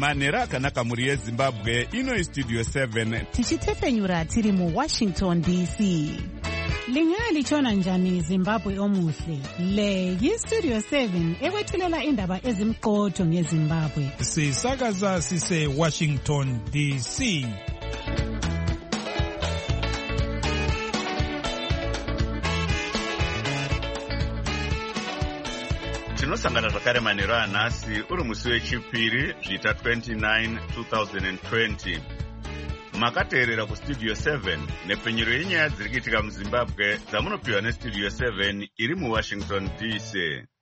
Manera akanaka mhuri yeZimbabwe. Ino Studio 7 tichitefenyura tiri muWashington DC. Lingalichona njani Zimbabwe omuhle? Le yiStudio 7 ekwethulela indaba ezimqotho ngeZimbabwe. Sisakaza sise Washington DC. Tinosangana zvakare manheru anhasi uri musi wechipiri zviita 29 2020. Makateerera kuStudio 7 nepfenyuro yenyaya dziri kuitika muZimbabwe dzamunopiwa neStudio 7 iri muWashington DC.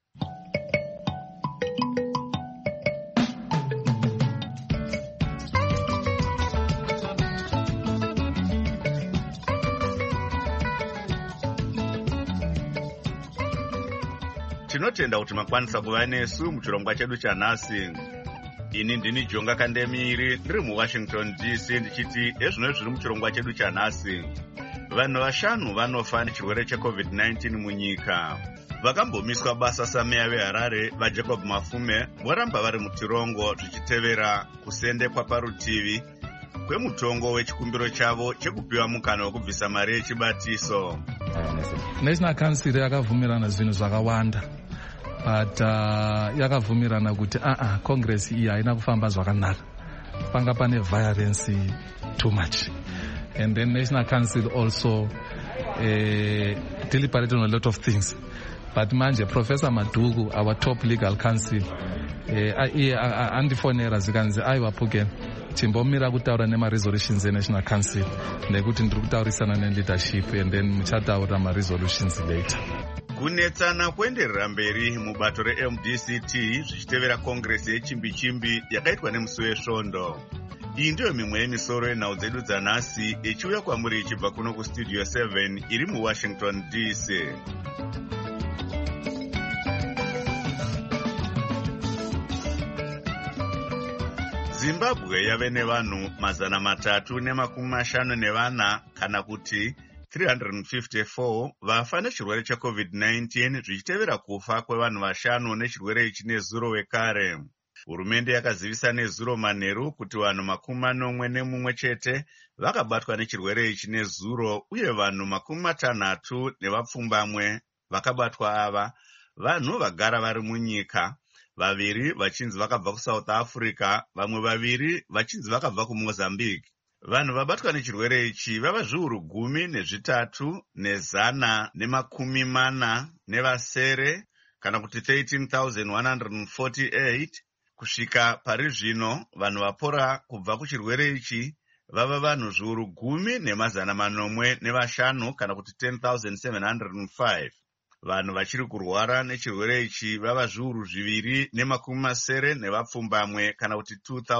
Tinotenda kuti makwanisa kuva nesu muchirongwa chedu chanhasi. Ini ndini Jonga Kandemiri ndiri muWashington DC ndichiti ezvino zviri muchirongwa chedu chanhasi. Vanhu vashanu vanofa nechirwere cheCovid-19 munyika. Vakambomiswa basa sameya veHarare vaJacob Mafume voramba vari mutirongo zvichitevera kusendekwa parutivi kwemutongo wechikumbiro chavo chekupiwa mukana wekubvisa mari yechibatiso. National Council yakabvumirana zvinhu zvakawanda. But yakabvumirana kuti Congress iyi haina kufamba zvakanaka. Panga pane violence too much. And then National Council also deliberated on a lot of things. But manje Professor Madugu, our top legal counsel, andifonera zikanzi aiwa Pugen chimbomira kutaura nema-resolutions eNational Council nekuti ndiri kutaurisana ne-leadership and then muchataura ma-resolutions later. Kunetsana kuenderera mberi mubato reMDCT zvichitevera kongresi yechimbi-chimbi yakaitwa nemusi wesvondo. Iyi ndiyo mimwe yemisoro yenhau dzedu dzanhasi ichiuya kwamuri ichibva kuno kuStudio 7 iri muWashington DC. Zimbabwe yave nevanhu 354 kana kuti 354 vafa nechirwere cheCovid-19 zvichitevera kufa kwevanhu vashanu nechirwere ichi nezuro wekare. Hurumende yakazivisa nezuro manheru kuti vanhu 41 chete vakabatwa nechirwere ichi nezuro uye vanhu 60 nevapfumbamwe vakabatwa ava vanhu vagara vari munyika. Vaviri vachinzi vakabva kuSouth Africa, vamwe vaviri vachinzi vakabva kuMozambique. Vanhu vabatwa nechirwere ichi vava zviuru 13 nezana nemakumi nevasere kana kuti 13,148. Kusvika pari zvino vanhu vapora kubva kuchirwere ichi vava vanhu zviuru 10,505 kana kuti 10,705. Vanhu vachiri kurwara nechirwere ichi vava zviuru 2,070 nevapfumbamwe kana kuti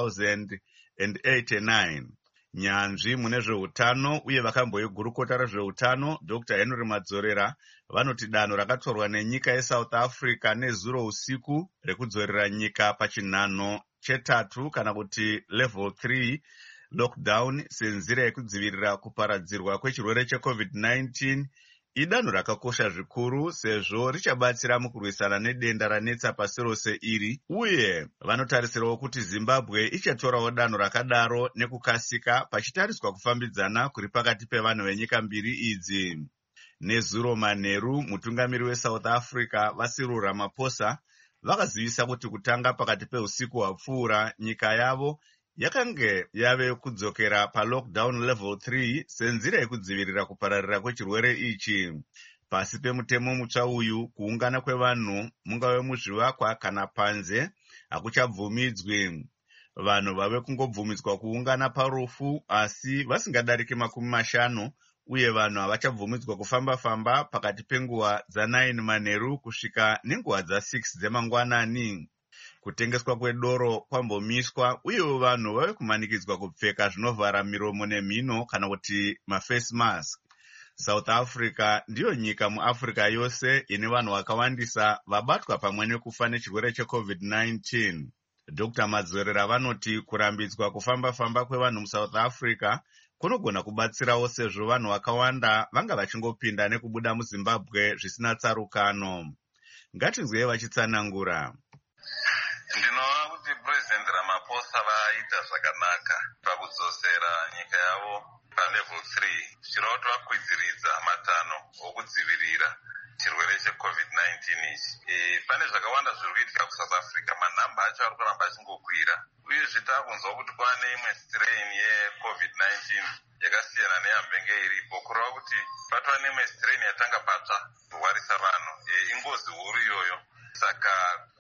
2,089. Nyanzvi mune zveutano uye vakamboigurukota rezveutano Dr. Henry Madzorera vanoti danho rakatorwa nenyika yeSouth Africa nezuro usiku rekudzorera nyika pachinhanho chetatu kana kuti level 3 lockdown senzira yekudzivirira kuparadzirwa kwechirwere cheCovid-19 idanho rakakosha zvikuru sezvo richabatsira mukurwisana nedenda ranetsa pasi rose iri, uye vanotarisirawo kuti Zimbabwe ichatorawo danho rakadaro nekukasika pachitariswa kufambidzana kuri pakati pevanhu venyika mbiri idzi. Nezuro manheru mutungamiri weSouth Africa Cyril Ramaphosa vakazivisa kuti kutanga pakati peusiku hwapfuura nyika yavo yakange yave kudzokera palockdown level 3 senzira yekudzivirira kupararira kwechirwere ichi. Pasi pemutemo mutsva uyu kuungana kwevanhu mungave muzvivakwa kana panze hakuchabvumidzwi. Vanhu vave kungobvumidzwa kuungana parufu asi vasingadariki 50 uye vanhu havachabvumidzwa kufamba-famba pakati penguva dza9 manheru kusvika nenguva dza6 dzemangwanani. Kutengeswa kwedoro kwambomiswa uye vanhu vave kumanikidzwa kupfeka zvinovhara miromo nemhino kana kuti maface mask. South Africa ndiyo nyika muAfrica yose ine vanhu vakawandisa vabatwa pamwe nekufa nechirwere cheCovid-19. Dr. Madzorera vanoti kurambidzwa kufamba-famba kwevanhu muSouth Africa kunogona kubatsirawo sezvo vanhu vakawanda vanga vachingopinda nekubuda muZimbabwe zvisina tsarukano. Ngatinzwei vachitsanangura. Ndinoona kuti President Ramaphosa mabasa vaita zvakanaka pakudzosera nyika yavo palevel 3 zvichireva kuti vakwidziridza matanho okudzivirira chirwere cheCovid-19 ichi. Pane zvakawanda zviri kuitika kuSouth Africa, manhamba acho ari kuramba achingokwira, uyezve takunzwa kuti kwane imwe strain yeCovid-19 yakasiyana neyambenge iripo, kureva kuti patova neimwe strain yatanga patsva kurwarisa vanhu. Ingozi huru iyoyo. Saka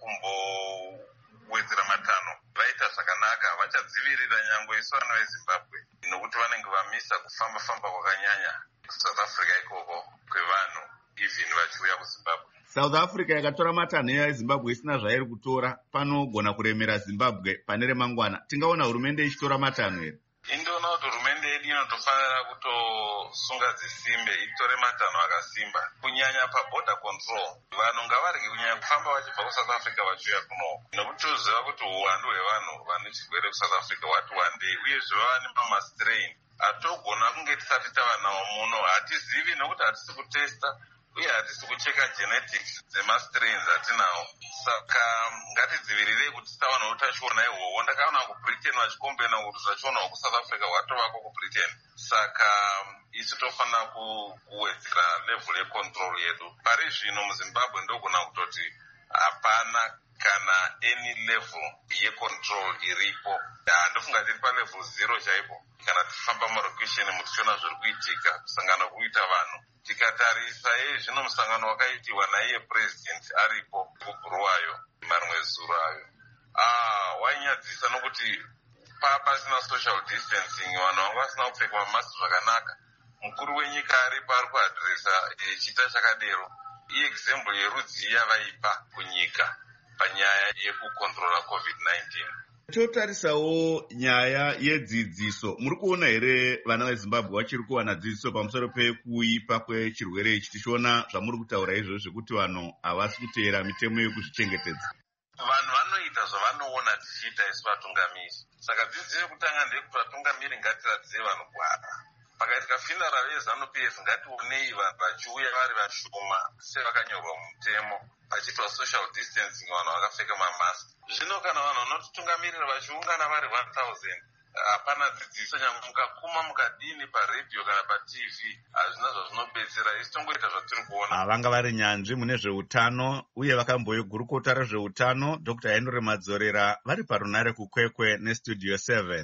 kumbowedzera matanho vaita zvakanaka, vachadzivirira nyangwe isu vana veZimbabwe nokuti vanenge vamisa kufamba kwakanyanya kuSouth Africa ikoko kwevanhu even vachiuya kuZimbabwe. South Africa yakatora matanho yeZimbabwe isina zvairi kutora, panogona kuremera Zimbabwe pane remangwana. Tingaona hurumende ichitora matanho here? Indoona kuti hurumende yedu inotofanira kutosunga dzisimbe itore matanho akasimba, kunyanya paborder control. Vanhu ngavarege kunyanya kufamba vachibva kuSouth Africa vachiuya kunoko, nokuti toziva kuti uwandu hwevanhu vane chirwere kuSouth Africa hwati wandei, uyezve vava nemastrain atogona kunge tisati tava nawo muno. Hatizivi nokuti hatisi kutesta uye hatisi kucheka genetics dzemastrains atinawo. Saka ngatidzivirirei kuti tisawana utachiona ihwohwo. Ndakaona kuBritain vachikombeina kuti utachiona kuSouth Africa hwatovako kuBritain. Saka isu tofanira kuwedzera level yecontrol yedu. Pari zvino muZimbabwe ndogona kutoti hapana kana any level yecontrol iripo. Ndofunga tiri palevel 0 chaipo. Kana tifamba mulocation mutichiona zviri kuitika, kusangana kuita vanhu. Tikatarisa zvino musangano wakaitiwa naiye president aripo kuBulawayo marumwezuro ayo, wainyadzisa nokuti pasina social distancing, vanhu vanga vasina kupfeka mamasiki zvakanaka. Mukuru wenyika aripo ari kuadhiresa chita chakadero. Iexample yerudzi yavaipa kunyika panyaya yekukontrola COVID-19. Totarisawo nyaya yedzidziso. Muri kuona here vana veZimbabwe vachiri kuwana dzidziso pamusoro pekuipa kwechirwere ichi, tichiona zvamuri kutaura izvozvo zvekuti vanhu havasi kuteera mitemo yekuzvichengetedza? Vanhu vanoita zvavanoona tichiita isu vatungamiri. Saka dzidziso yekutanga ndeyekuti vatungamiri ngatiradze vanhu gwara. Pakaitika funeral yeZANU-PF ngationei vanhu vachiuya vari vashoma sevakanyorwa mumutemo, pachiitwa social distancing, vanhu vakapfeka mamasiki. Zvino kana vanhu vanotitungamirira vachiungana vari 1000, hapana dzidziso, nyangwe mukakuma mukadini paredhiyo kana paTV, hazvina zvazvinobetsera. Isi tongoita zvatiri kuona. Vanga vari nyanzvi mune zveutano uye vakamboigurukota rezveutano Dr. Henry Madzorera vari parunare kukwekwe neStudio 7.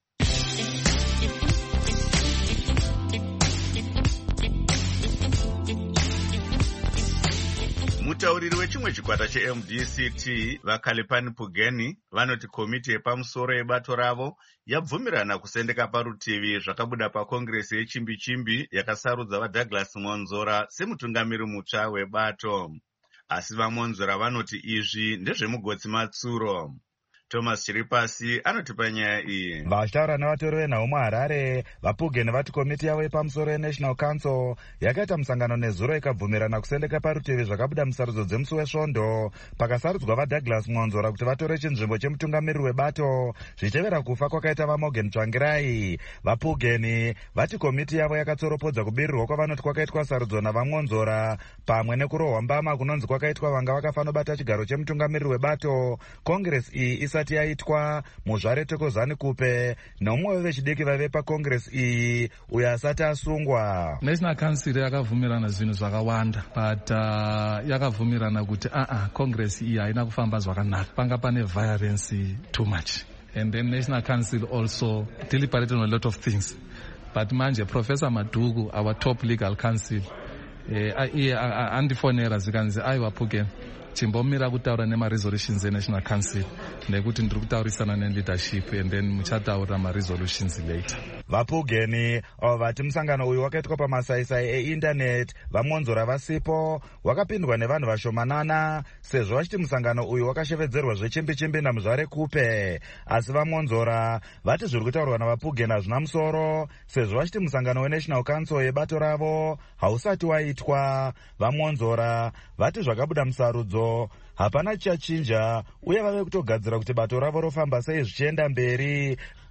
Mutauriri wechimwe chikwata cheMDCT vaKalipani Pugeni vanoti komiti yepamusoro yebato ravo yabvumirana kusendeka parutivi zvakabuda pakongresi yechimbi-chimbi yakasarudza vaDouglas Monzora semutungamiri mutsva webato. Asi vaMonzora vanoti izvi ndezvemugotsi matsuro. Thomas Chiripasi anotipa nyaya iyi. Vachitaura nevatori venhau muHarare, vaPugeni vati komiti yavo yepamusoro yeNational Council yakaita musangano nezuro ikabvumirana kusendeka parutivi zvakabuda musarudzo dzemusi wesvondo pakasarudzwa vaDouglas Monzora kuti vatore chinzvimbo chemutungamiriri webato zvichevera kufa kwakaita vaMorgan Tsvangirai. VaPugeni vati komiti yavo yakatsoropodza kubirirwa kwavanoti kwakaitwa sarudzo navaMonzora pamwe nekurohwa mbama kunonzi kwakaitwa vanga vakafanobata chigaro chemutungamiriri webato kongresi iyi isati yaitwa muzvare Thokozani Kupe nomumwe wevechidiki vaive pakongresi iyi uyo asati asungwa. National Council yakabvumirana zvinhu zvakawanda, but yakabvumirana kuti kongresi iyi haina kufamba zvakanaka, panga pane violence too much, and then National Council also deliberated on a lot of things. But manje Professor Madugu, our top legal counsel, andifonera zikanzi aiwa Pugeni chimbomira kutaura nemaresolutions eNational Council nekuti ndiri kutaurisana neleadership and then muchataura maresolutions later. VaPugeni vati musangano uyu wakaitwa pamasaisai eindaneti, vaMonzora vasipo, wakapindwa nevanhu vashomanana sezvo vachiti musangano uyu wakashevedzerwa zvechimbi-chimbi namuzvare Kupe. Asi vaMonzora vati zviri kutaurwa navaPugeni hazvina musoro sezvo vachiti musangano weNational Council yebato ravo hausati waitwa. VaMonzora vati zvakabuda musarudzo hapana chichachinja uye vave kutogadzira kuti bato ravo rofamba sei zvichienda mberi.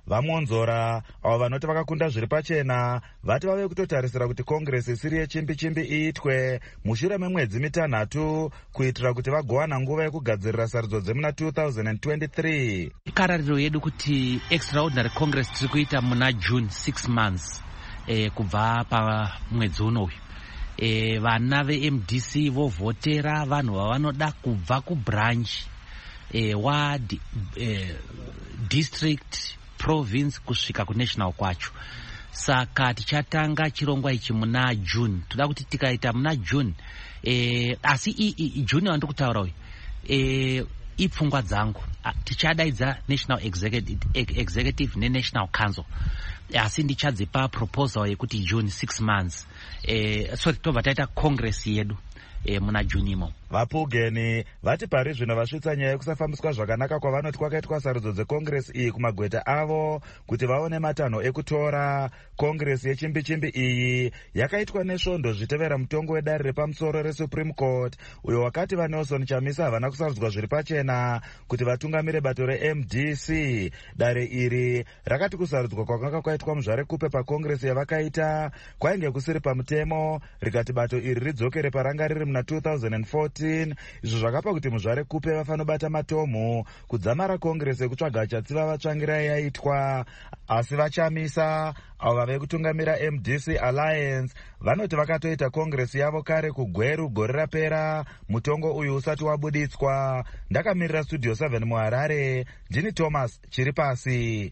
vamonzora avo vanoti vakakunda zviri pachena vati vave kutotarisira kuti kongresi isiri yechimbi-chimbi iitwe mushure memwedzi mitanhatu kuitira kuti vagowana nguva yekugadzirira sarudzo dzemuna 2023. Karariro yedu kuti extraordinary congress tiri kuita muna June 6 months kubva pamwedzi unoyu. Vana veMDC vovhotera vanhu vavanoda kubva kubranch ward district province kusvika kunational kwacho. Saka tichatanga chirongwa ichi muna June. Toda kuti tikaita muna June asi June wandiri kutaura uyu ipfungwa dzangu. Tichadaidza national executive nenational council asi ndichadzipa proposal yekuti June 6 months tobva taita congress yedu muna June imo. Vapugeni vati pari zvino vasvitsa nyaya yekusafambiswa zvakanaka kwavanoti kwakaitwa sarudzo dzekongresi iyi kumagweta avo kuti vaone matanho ekutora. Kongresi yechimbi-chimbi iyi yakaitwa nesvondo zvitevera mutongo wedare repamusoro reSupreme Court uyo wakati vaNelson Chamisa havana kusarudzwa zviri pachena kuti vatungamire bato reMDC. Dare iri rakati kusarudzwa kwakanga kwaitwa muzvarekupe pakongresi yavakaita kwainge kusiri pamutemo, rikati bato iri ridzokere paranga riri muna 2014. Izvo zvakapa kuti muzvarekupe vafanobata matomhu kudzamara kongresi yekutsvaga chatsiva vatsvangirai yaitwa. Asi vaChamisa avo vave kutungamira MDC Alliance vanoti vakatoita kongresi yavo kare kuGweru gore rapera mutongo uyu usati wabuditswa. Ndakamirira Studio 7 muHarare, ndini Thomas Chiripasi.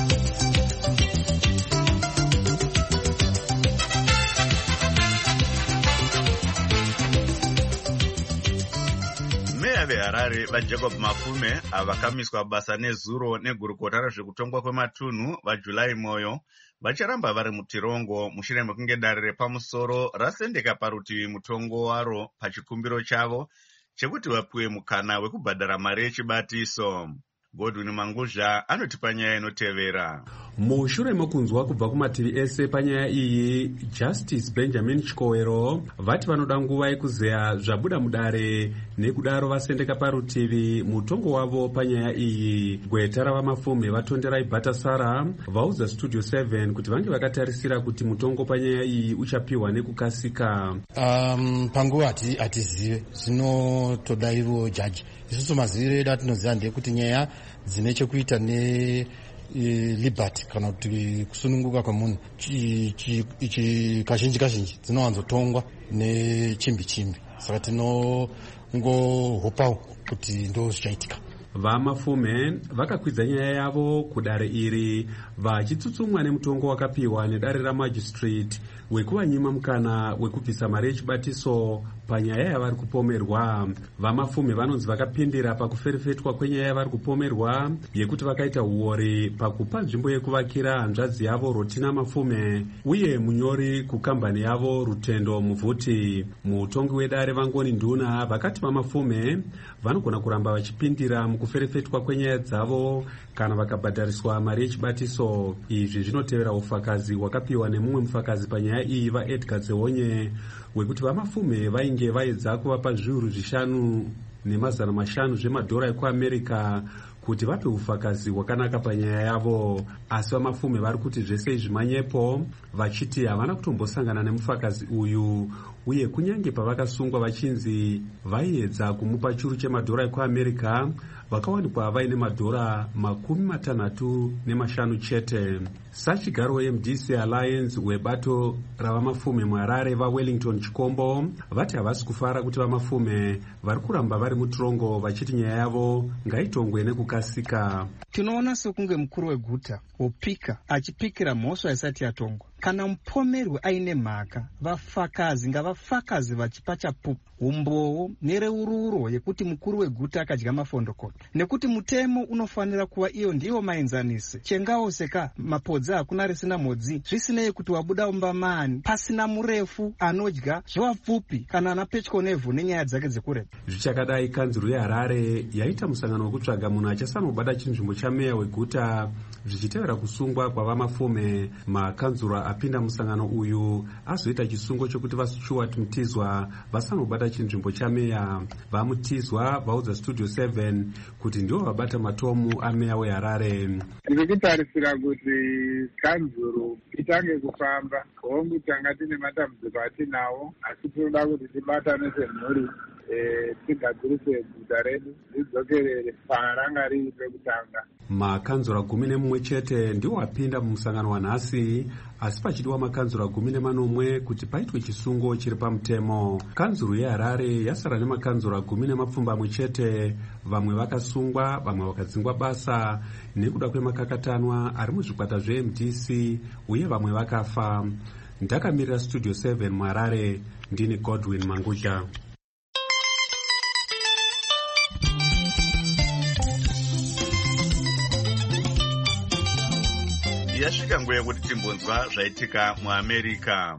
Meya veHarare vaJacob Mafume avakamiswa basa nezuro negurukota rezvekutongwa kwematunhu vaJulai Moyo vacharamba vari mutirongo mushure mekunge dare repamusoro rasendeka parutivi mutongo waro pachikumbiro chavo chekuti vapiwe mukana wekubhadhara mari yechibatiso. Godwin Manguzha anotipa nyaya inotevera. Mushure mekunzwa kubva kumativi ese panyaya iyi, Justice Benjamin Chikowero vati vanoda nguva yekuzeya zvabuda mudare nekudaro vasendeka parutivi mutongo wavo panyaya iyi. Gweta ravamafume vatonderai Bhatasara vaudza Studio 7 kuti vange vakatarisira kuti mutongo panyaya iyi uchapiwa nekukasika. Panguva hatizive zvinotoda ivo jaji. Isusu maziviro edu atinoziva ndekuti nyaya dzine chekuita liberty kana kuti kusununguka kwemunhu kazhinji dzinowanzotongwa nechimbi-chimbi. Saka tinongohopawo kuti ndo zvichaitika. Vamafume vakakwidza nyaya yavo kudare iri vachitsutsumwa nemutongo wakapiwa nedare ramajistrate wekuvanyima mukana wekubvisa mari yechibatiso panyaya yavari kupomerwa. Vamafume vanonzi vakapindira pakuferefetwa kwenyaya yavari kupomerwa yekuti vakaita uori pakupa nzvimbo yekuvakira hanzvadzi yavo Rotina Mafume uye munyori kukambani yavo Rutendo Muvhuti. Mutongi wedare Vangoni Nduna vakati vamafume vanogona kuramba vachipindira mukuferefetwa kwenyaya dzavo kana vakabhadhariswa mari yechibatiso. Izvi zvinotevera ufakazi hwakapiwa nemumwe mufakazi panyaya iyi vaEdgar Zehonye wekuti vamafume vainge vaedza kuvapa zviuru 5,500 zvemadhora ekuAmerica kuti vape ufakazi hwakanaka panyaya yavo. Asi vamafume vari kuti zvese izvi manyepo, vachiti havana kutombosangana nemufakazi uyu uye kunyange pavakasungwa vachinzi vaiedza kumupa churu chemadhora ekuAmerica vakawanikwa vaine madhora 65 chete. Sachigaro weMDC Alliance webato ravamafume muHarare vaWellington Chikombo vati havasi kufara kuti vamafume vari kuramba vari mutirongo vachiti nyaya yavo ngaitongwe nekukasika. Tinoona sekunge mukuru weguta wopika achipikira mhosva isati yatongwa. Kana mupomerwi aine mhaka, vafakazi ngavafakazi vachipa chapupu, umbowo nereururo yekuti mukuru weguta akadya mafondokoko. Nekuti mutemo unofanira kuva iyo ndiwo maenzanisi. Chengawo seka mapodza hakuna risina modzi, zvisinei kuti wabuda umbamani, pasina murefu anodya zvewapfupi kana anapetyo nevhu nenyaya dzake dzekurepa. Zvichakadai kanzuro yeHarare yaita musangano wekutsvaga munhu achasanobata chinzvimbo chameya weguta zvichitevera kusungwa kwavamafume. Makanzura apinda musangano uyu azoita chisungo chokuti vaStuart Mutizwa vasanobata chinzvimbo chameya. VaMutizwa vaudza Studio 7 kuti ndivo vabata matomu ameya weHarare. Ndiri kutarisira kuti kanzuru itange kufamba. Hongu tanga tine matambudziko atinawo, asi tinoda kuti tibatane semhuri tigadzirise guta redu ridzokerere paranga riri pekutanga. Makanzura 11 chete ndiwo wapinda mumusangano wanhasi, asi pachidiwa makanzura 14 kuti paitwe chisungo chiri pamutemo. Kanzuru yeHarare yasara nemakanzura 12 chete, vamwe vakasungwa, vamwe vakadzingwa basa nekuda kwemakakatanwa ari muzvikwata zveMDC uye vamwe vakafa. Ndakamirira Studio 7 muHarare, ndini Godwin Mangudya. Yasvika nguva yekuti timbonzwa zvaitika muAmerica.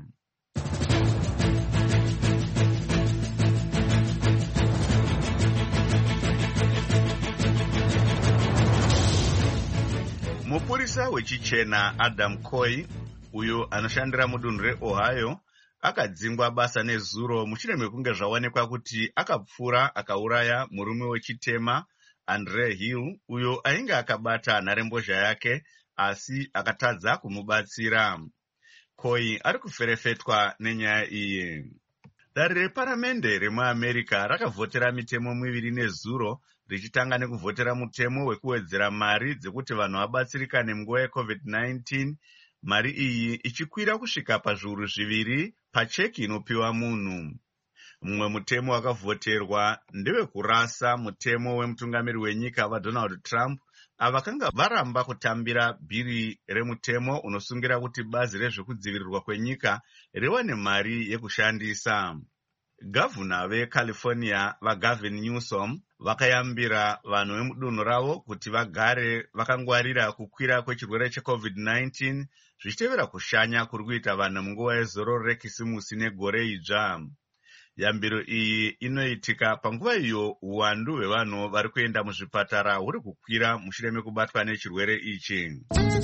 Mupurisa wechichena Adam Coy, uyo anoshandira mudunhu reOhio, akadzingwa basa nezuro mushure mekunge zvaonekwa kuti akapfura akauraya murume wechitema Andre Hill, uyo ainge akabata nharembozha yake asi akatadza kumubatsira. Coy ari kuferefetwa nenyaya iyi. Dare reparamende remuAmerica rakavhotera mitemo miviri nezuro, richitanga nekuvhotera mutemo wekuwedzera mari dzekuti vanhu vabatsirikane munguva yeCovid-19, mari iyi ichikwira kusvika pazviuru 2 pacheki inopiwa munhu. Mumwe mutemo wakavhoterwa ndewekurasa mutemo wemutungamiri wenyika vaDonald Trump, avakanga varamba kutambira bhiri remutemo unosungira kuti bazi rezvekudzivirirwa kwenyika riwane mari yekushandisa. Gavhuna veCalifornia vaGavin Newsom vakayambira vanhu vemudunhu ravo kuti vagare vakangwarira kukwira kwechirwere cheCovid-19, zvichitevera kushanya kuri kuita vanhu munguva yezororo rekisimusi negore idzva. Yambiro iyi inoitika panguva iyo uwandu hwevanhu vari kuenda muzvipatara huri kukwira mushure mekubatwa nechirwere ichi.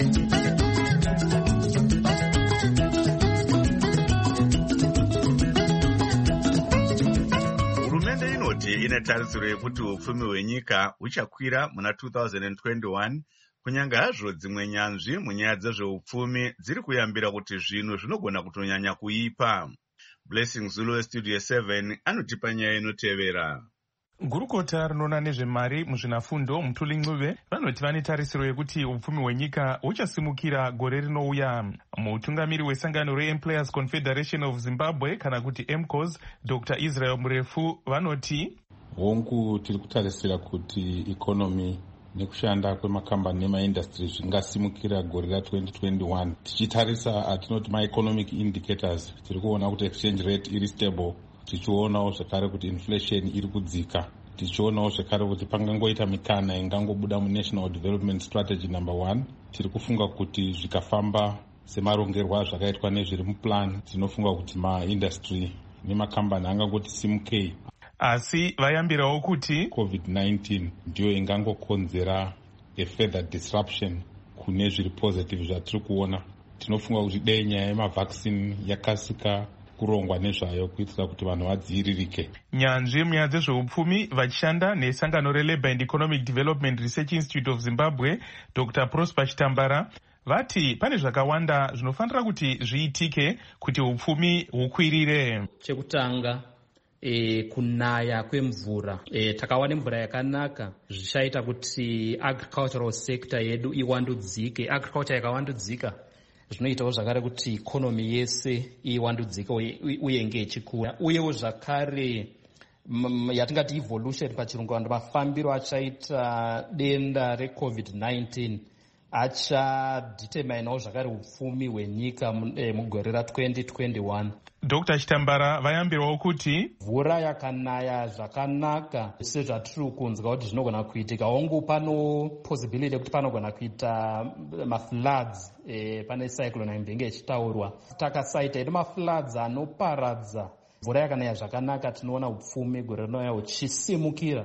Hurumende inoti ine tarisiro yekuti upfumi hwenyika huchakwira muna 2021, kunyange hazvo dzimwe nyanzvi munyaya dzezveupfumi dziri kuyambira kuti zvinhu zvinogona kutonyanya kuipa. Blessing Zulu weStudio 7 anotipa nyaya inotevera. Gurukota rinoona nezvemari muzvinafundo Mutuli Ncube vanoti vane tarisiro yekuti upfumi hwenyika huchasimukira gore rinouya. Mutungamiri wesangano reEmployers Confederation of Zimbabwe kana kuti MCOS, Dr. Israel Murefu vanoti hongu tiri kutarisira kuti ikonomi nekushanda kwemakambani nemaindastri zvingasimukira gore ra2021. Tichitarisa atinoti maeconomic indicators, tiri kuona kuti exchange rate iri stable, tichionawo zvakare kuti inflation iri kudzika, tichionawo zvakare kuti pangangoita mikana ingangobuda muNational Development Strategy number 1. Tiri kufunga kuti zvikafamba semarongerwa zvakaitwa nezviri muplan, tinofunga kuti maindastri nemakambani angangoti simukei. Asi vayambirawo kuti COVID-19 ndiyo ingangokonzera a further disruption kune zviri positive zvatiri kuona. Tinofunga kuti dei nyaya yemavaccine yakasika kurongwa nezvayo kuitira kuti vanhu vadziviririke. Nyanzvi munyaya dzezveupfumi vachishanda nesangano reLabour and Economic Development Research Institute of Zimbabwe, Dr. Prosper Chitambara, vati pane zvakawanda zvinofanira kuti zviitike kuti upfumi hukwirire. Chekutanga kunaya kwemvura, takawana mvura yakanaka zvichaita kuti agricultural sector yedu iwandudzike. Agriculture yakawandudzika zvinoitawo zvakare kuti ikonomi yese iwandudzike uye nge ichikura. Uyewo zvakare yatingati evolution pachirungu, vanhu mafambiro achaita denda reCovid-19 achadeterminawo zvakare upfumi hwenyika mugore ra2021. Dr. Chitambara vayambirawo kuti mvura yakanaya zvakanaka sezvatiri kunzwa kuti zvinogona kuitika, hongu pano possibility yekuti panogona kuita mafloods, pane cyclone aimbenge ichitaurwa. Takasaita edu mafloods anoparadza, mvura yakanaya zvakanaka, tinoona upfumi gore rinouya huchisimukira.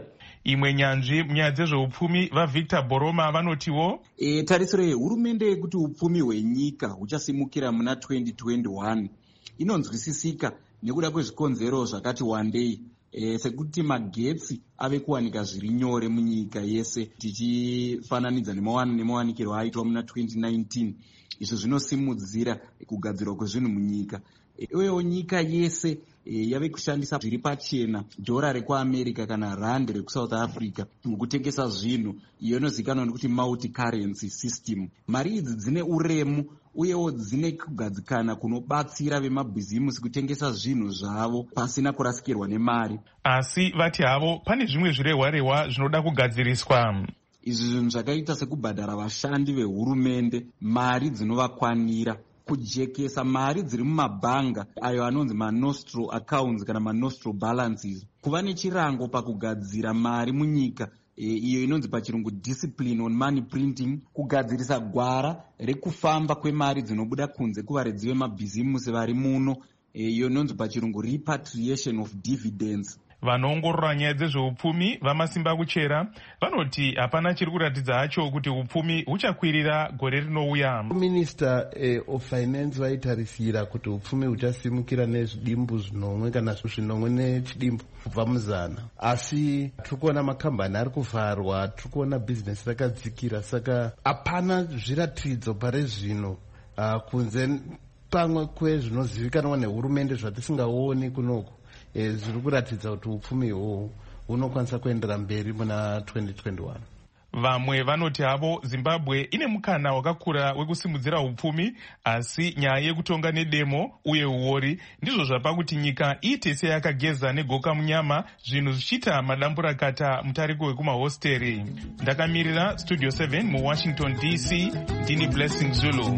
Imwe nyanzvi munyaya dzezveupfumi vaVictor Boroma vanotiwo tarisiro yehurumende yekuti upfumi hwenyika huchasimukira muna 2021 inonzwisisika nekuda kwezvikonzero zvakati wandei, sekuti magetsi ave kuwanika zviri nyore munyika yese tichifananidza nemawanikirwo aitwa muna 2019. Izvo zvinosimudzira kugadzirwa kwezvinhu munyika, uyewo nyika yese yave kushandisa zviri pachena dhora rekuamerica kana rand rekusouth africa mukutengesa zvinhu. Iyo inozivikanwa nekuti multi currency system. Mari idzi dzine uremu uyewo dzine kugadzikana kunobatsira vemabhizimusi kutengesa zvinhu zvavo pasina kurasikirwa nemari. Asi vati havo pane zvimwe zvirehwa-rehwa zvinoda kugadziriswa. Izvi zvinhu zvakaita sekubhadhara vashandi vehurumende mari dzinovakwanira, kujekesa mari dziri mumabhanga ayo anonzi manostro accounts kana manostro balances, kuva nechirango pakugadzira mari munyika, iyo inonzi pachirungu discipline on money printing, kugadzirisa gwara rekufamba kwemari dzinobuda kunze kuvaredzi vemabhizimusi vari muno, iyo inonzi pachirungu repatriation of dividends. Vanoongorora nyaya dzezveupfumi vamasimba kuchera vanoti hapana chiri kuratidza hacho kuti upfumi huchakwirira gore rinouya. Minister of Finance vaitarisira kuti upfumi huchasimukira nezvidimbu zvinomwe kana zvinomwe nechidimbu kubva muzana, asi turikuona makambani ari kuvharwa, turikuona bhizinesi rakadzikira, saka hapana zviratidzo pare zvino kunze pamwe kwezvinozivikanwa nehurumende zvatisingaoni kunoku zviri kuratidza kuti upfumi ihwohwo hunokwanisa kuendera mberi muna 2021. Vamwe vanoti havo Zimbabwe ine mukana wakakura wekusimudzira upfumi, asi nyaya yekutonga nedemo uye uori ndizvo zvapa kuti nyika iite seyakageza negoka munyama, zvinhu zvichiita madamburakata mutariko wekumahosteri. Ndakamirira Studio 7 muWashington DC, ndini Blessing Zulu.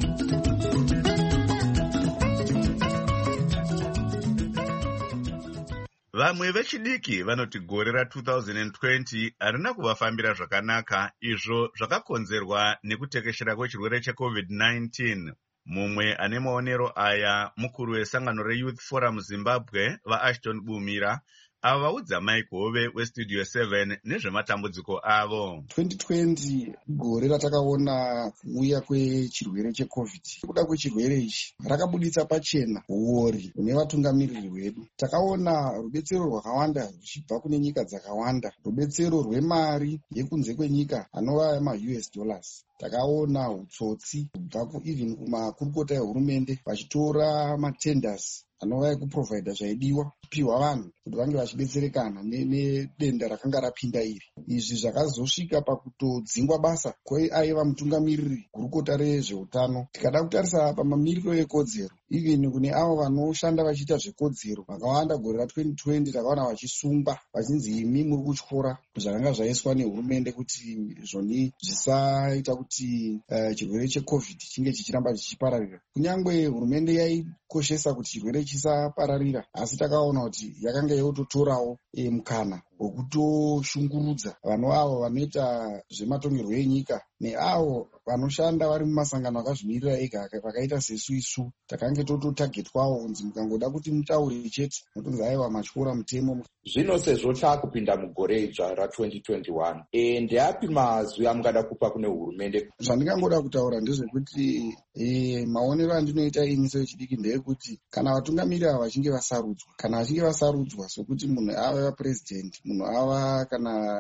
Vamwe vechidiki vanoti gore ra2020 harina kuvafambira zvakanaka, izvo zvakakonzerwa nekutekeshera kwechirwere cheCovid-19. Mumwe ane maonero aya mukuru wesangano reYouth Forum Zimbabwe vaAshton Bumira ava vaudza Mike Hove weStudio 7 nezvematambudziko avo. 2020 gore ratakaona kuuya kwechirwere cheCovid. Kuda kwechirwere ichi rakabuditsa pachena uori hune vatungamiriri vedu. Takaona rubetsero rwakawanda ruchibva kune nyika dzakawanda, rubetsero rwemari yekunze kwenyika anova maUS dollars. Takaona hutsotsi kubva even kumakurukota ehurumende vachitora matenders anova ekuprovhaidha zvaidiwa kupiwa vanhu kuti vange vachibetserekana nedenda rakanga rapinda iri. Izvi zvakazosvika pakutodzingwa basa kwaiva mutungamiriri gurukota rezveutano. Tikada kutarisa pamamiriro ekodzero, even kune avo vanoshanda vachiita zvekodzero vakawanda gore ra2020 takaona vachisungwa vachinzi imi muri kutyora zvakanga zvaiswa nehurumende kuti zvoni zvisaita kuti chirwere cheCovid chinge chichiramba chichipararira. Kunyangwe hurumende yaikoshesa kuti chirwere chisapararira, asi takaona kuti yakanga yototorawo mukana wekutoshungurudza vanhu avo vanoita zvematongerwo enyika neavo vanoshanda vari mumasangano akazvimirira ega vakaita sesu isu. Takange tototagetwawo kunzi mukangoda kuti mutaure chete notonzi aiwa matyora mutemo. Zvino sezvo taakupinda mugore idzva ra2021, ndeapi mazwi amungada kupa kune hurumende? Zvandingangoda kutaura ndezvekuti maonero andinoita ini sewechidiki ndeyekuti kana vatungamiriri ava vachinge vasarudzwa, kana vachinge vasarudzwa sokuti munhu ava president, munhu ava kana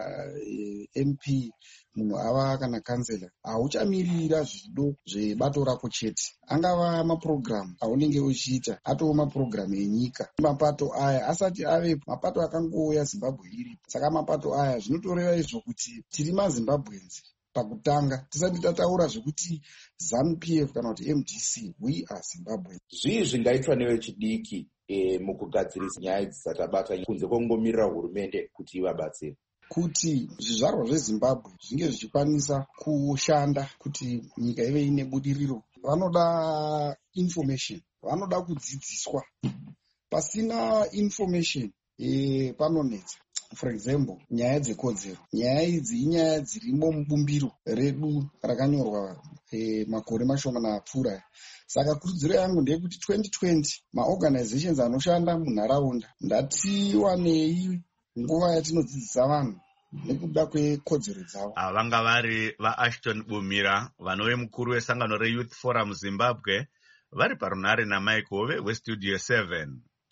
MP, munhu ava kana kansela, hauchamirira zvido zvebato rako chete. Angava mapurogiramu aunenge uchiita, atova mapurogiramu enyika. Mapato aya asati ave mapato akangouya Zimbabwe iri. Saka mapato aya zvinotoreva izvo kuti tiri maZimbabwenzi pakutanga, tisati tataura zvekuti ZANU-PF kana kuti MDC, we are Zimbabwe. Zvii zvingaitwa nevechidiki mukugadzirisa nyaya idzi dzatabata kunze kwekungomirira hurumende kuti ivabatsire? Kuti zvizvarwa zveZimbabwe zvinge zvichikwanisa kushanda kuti nyika ive ine budiriro, vanoda information, vanoda kudzidziswa. Pasina information panonetsa. For example, nyaya dzekodzero. Nyaya idzi inyaya dzirimo mubumbiro redu rakanyorwa makore mashoma apfuura. Saka kurudziro yangu ndeyekuti 2020 maorganizations anoshanda munharaunda, ngatiwanei nguva yatinodzidzisa vanhu nekuda kwekodzero dzavo. Vanga vari vaAshton Bumira, vanove mukuru wesangano reYouth Forum Zimbabwe, vari parunhare naMike Hove weStudio 7.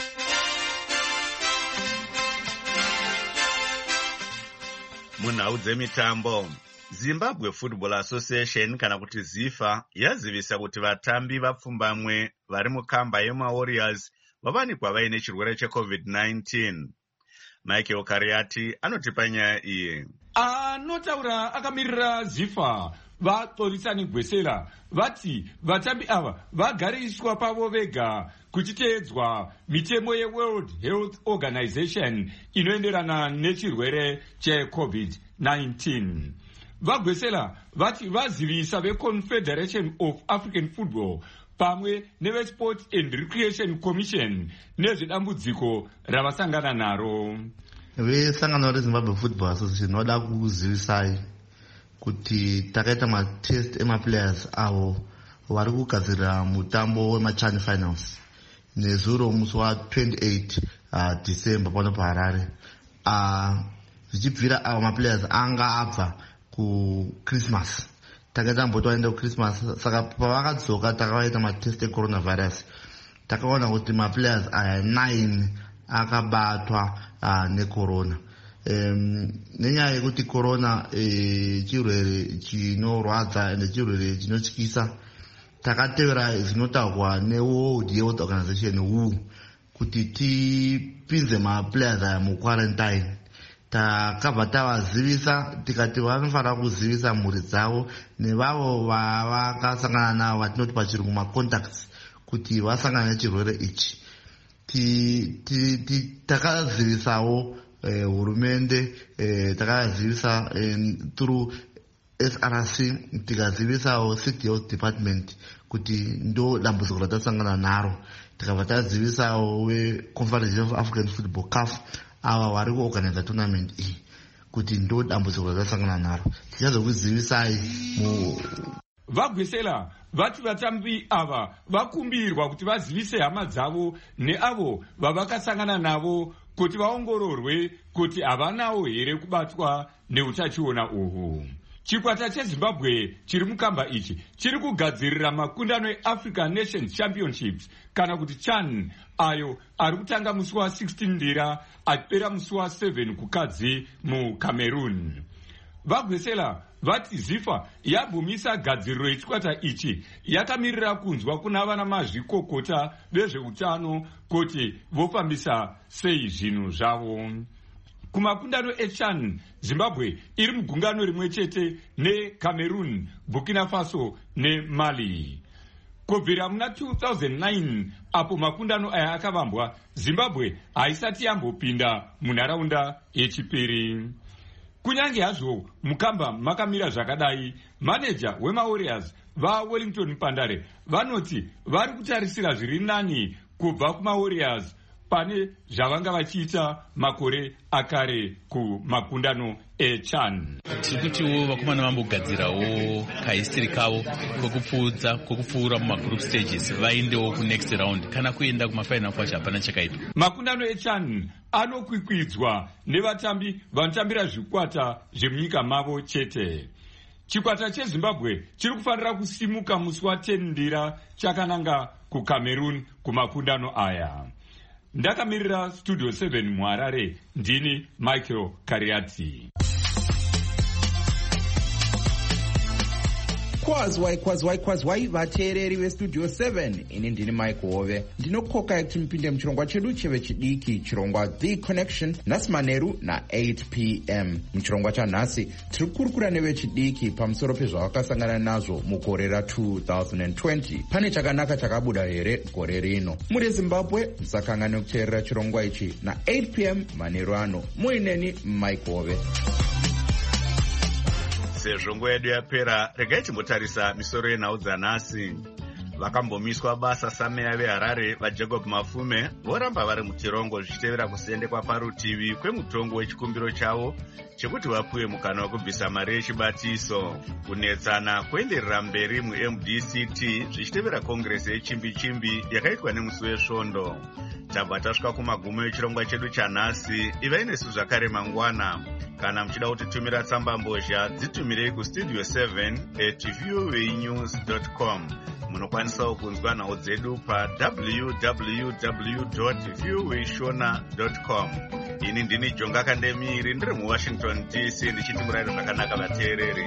Munhau dzemitambo, Zimbabwe Football Association kana kuti ZIFA yazivisa kuti vatambi vapfumbamwe vari mukamba yemaWarriors vavanikwa vaine chirwere cheCovid-19. Michael Kariati anotipa nyaya iyi. Anotaura akamirira ZIFA vaXolisani Gwesela vati vatambi ava vagariswa pavo vega kuchiteedzwa mitemo yeWorld Health Organization inoenderana nechirwere cheCovid-19. VaGwesela vati vazivisa veConfederation of African Football pamwe neveSport and Recreation Commission nezvedambudziko ravasangana naro. Vesangano reZimbabwe Football Association vada kuzivisai kuti takaita matest emaplayers avo vari kugadzirira mutambo wemachani finals nezuro musi wa28 December pano paHarare. Zvichibvira avo maplayers anga abva kuChristmas. Takaita mboti vaenda kuChristmas, saka pavakadzoka takavaita matest ecoronavirus. Takaona kuti maplayers aya 9 akabatwa necorona. Nenyaya yekuti corona chirwere chinorwadza ende chirwere chinotyisa, takatevera zvinotaurwa neWorld Health Organization WHO kuti tipinze maplayers aya muquarantine. Takabva tavazivisa tikati vanofanira kuzivisa mhuri dzavo nevavo vavakasangana navo vatinoti pachirungu macontacts kuti vasangana nechirwere ichi. Takazivisawo hurumende, takazivisa through SRC, tikazivisawo City Health Department kuti ndo dambudziko ratasangana naro. Tikabva tazivisawo weConfederation of African Football CAF ava vari kuorganiza tournament iyi kuti ndo dambudziko ratasangana naro. Tichazokuzivisai VaGwesela vati vatambi ava vakumbirwa kuti vazivise hama dzavo neavo vavakasangana navo kuti vaongororwe kuti havanawo here kubatwa neutachiona uhwu. Chikwata cheZimbabwe chiri mukamba ichi chiri kugadzirira makundano eAfrican Nations Championships kana kuti CHAN ayo ari kutanga musi wa16 Ndira achipera musi wa7 kukadzi muCameroon. VaGwesela vati ZIFA yabvumisa gadziriro yechikwata ichi yakamirira kunzwa kuna vana mazvikokota vezveutano kuti vofambisa sei zvinhu zvavo. Kumakundano eCHAN, Zimbabwe iri mugungano rimwe chete neCameroon, Burkina Faso neMali. Kubvira muna 2009 apo makundano aya akavambwa, Zimbabwe haisati yambopinda munharaunda yechipiri. Kunyange hazvo mukamba makamira zvakadai, maneja wemaWarriors vaWellington Mpandare vanoti vari kutarisira zviri nani kubva kumaWarriors pane zvavanga vachiita makore akare kumakundano eCHAN. Tiri kutiwo vakomana vambogadzirawo kahistiri kavo kwekupfuura mumagroup stages vaendewo kunext round kana kuenda kumafinal kwacho hapana chakaitwa. Makundano eCHAN anokwikwidzwa nevatambi vanotambira zvikwata zvemunyika mavo chete. Chikwata cheZimbabwe chiri kufanira kusimuka musi wa10 Ndira chakananga kuCameroon kumakundano aya. Ndakamirira Studio 7 muHarare, ndini Michael Kariati. Kwazwai vateereri veStudio 7, ini ndini Mike Hove. Ndinokoka kuti mupinde muchirongwa chedu chevechidiki, chirongwa The Connection, nhasi manheru na8 p.m. Muchirongwa chanhasi tiri kukurukura nevechidiki pamusoro pezvavakasangana nazvo mugore ra2020. Pane chakanaka chakabuda here gore rino? Muri Zimbabwe musakangane kuteerera chirongwa ichi na8 p.m. manheru ano. Muineni Mike Hove. Sezvo nguva yedu yapera, regai timbotarisa misoro yenhau dzanhasi. Vakambomiswa basa sameya veHarare vaJacob Mafume voramba vari muchirongo zvichitevera kusendekwa parutivi kwemutongo wechikumbiro chavo chekuti vapiwe mukana wekubvisa mari yechibatiso. Kunetsana kuenderera mberi muMDCT zvichitevera kongresi yechimbi-chimbi yakaitwa nemusi wesvondo. tabva tasvika kumagumo echirongwa chedu chanhasi. Ivai nesu zvakare mangwana. Kana muchida kutitumira tsamba mbozha, dzitumirei kustudio 7@voanews.com. Munokwanisawo kunzwa nhau dzedu www.voashona.com. Ini ndini Jonga Kandemiri, ndiri muWashington DC, ndichiti murayiro zvakanaka vateereri.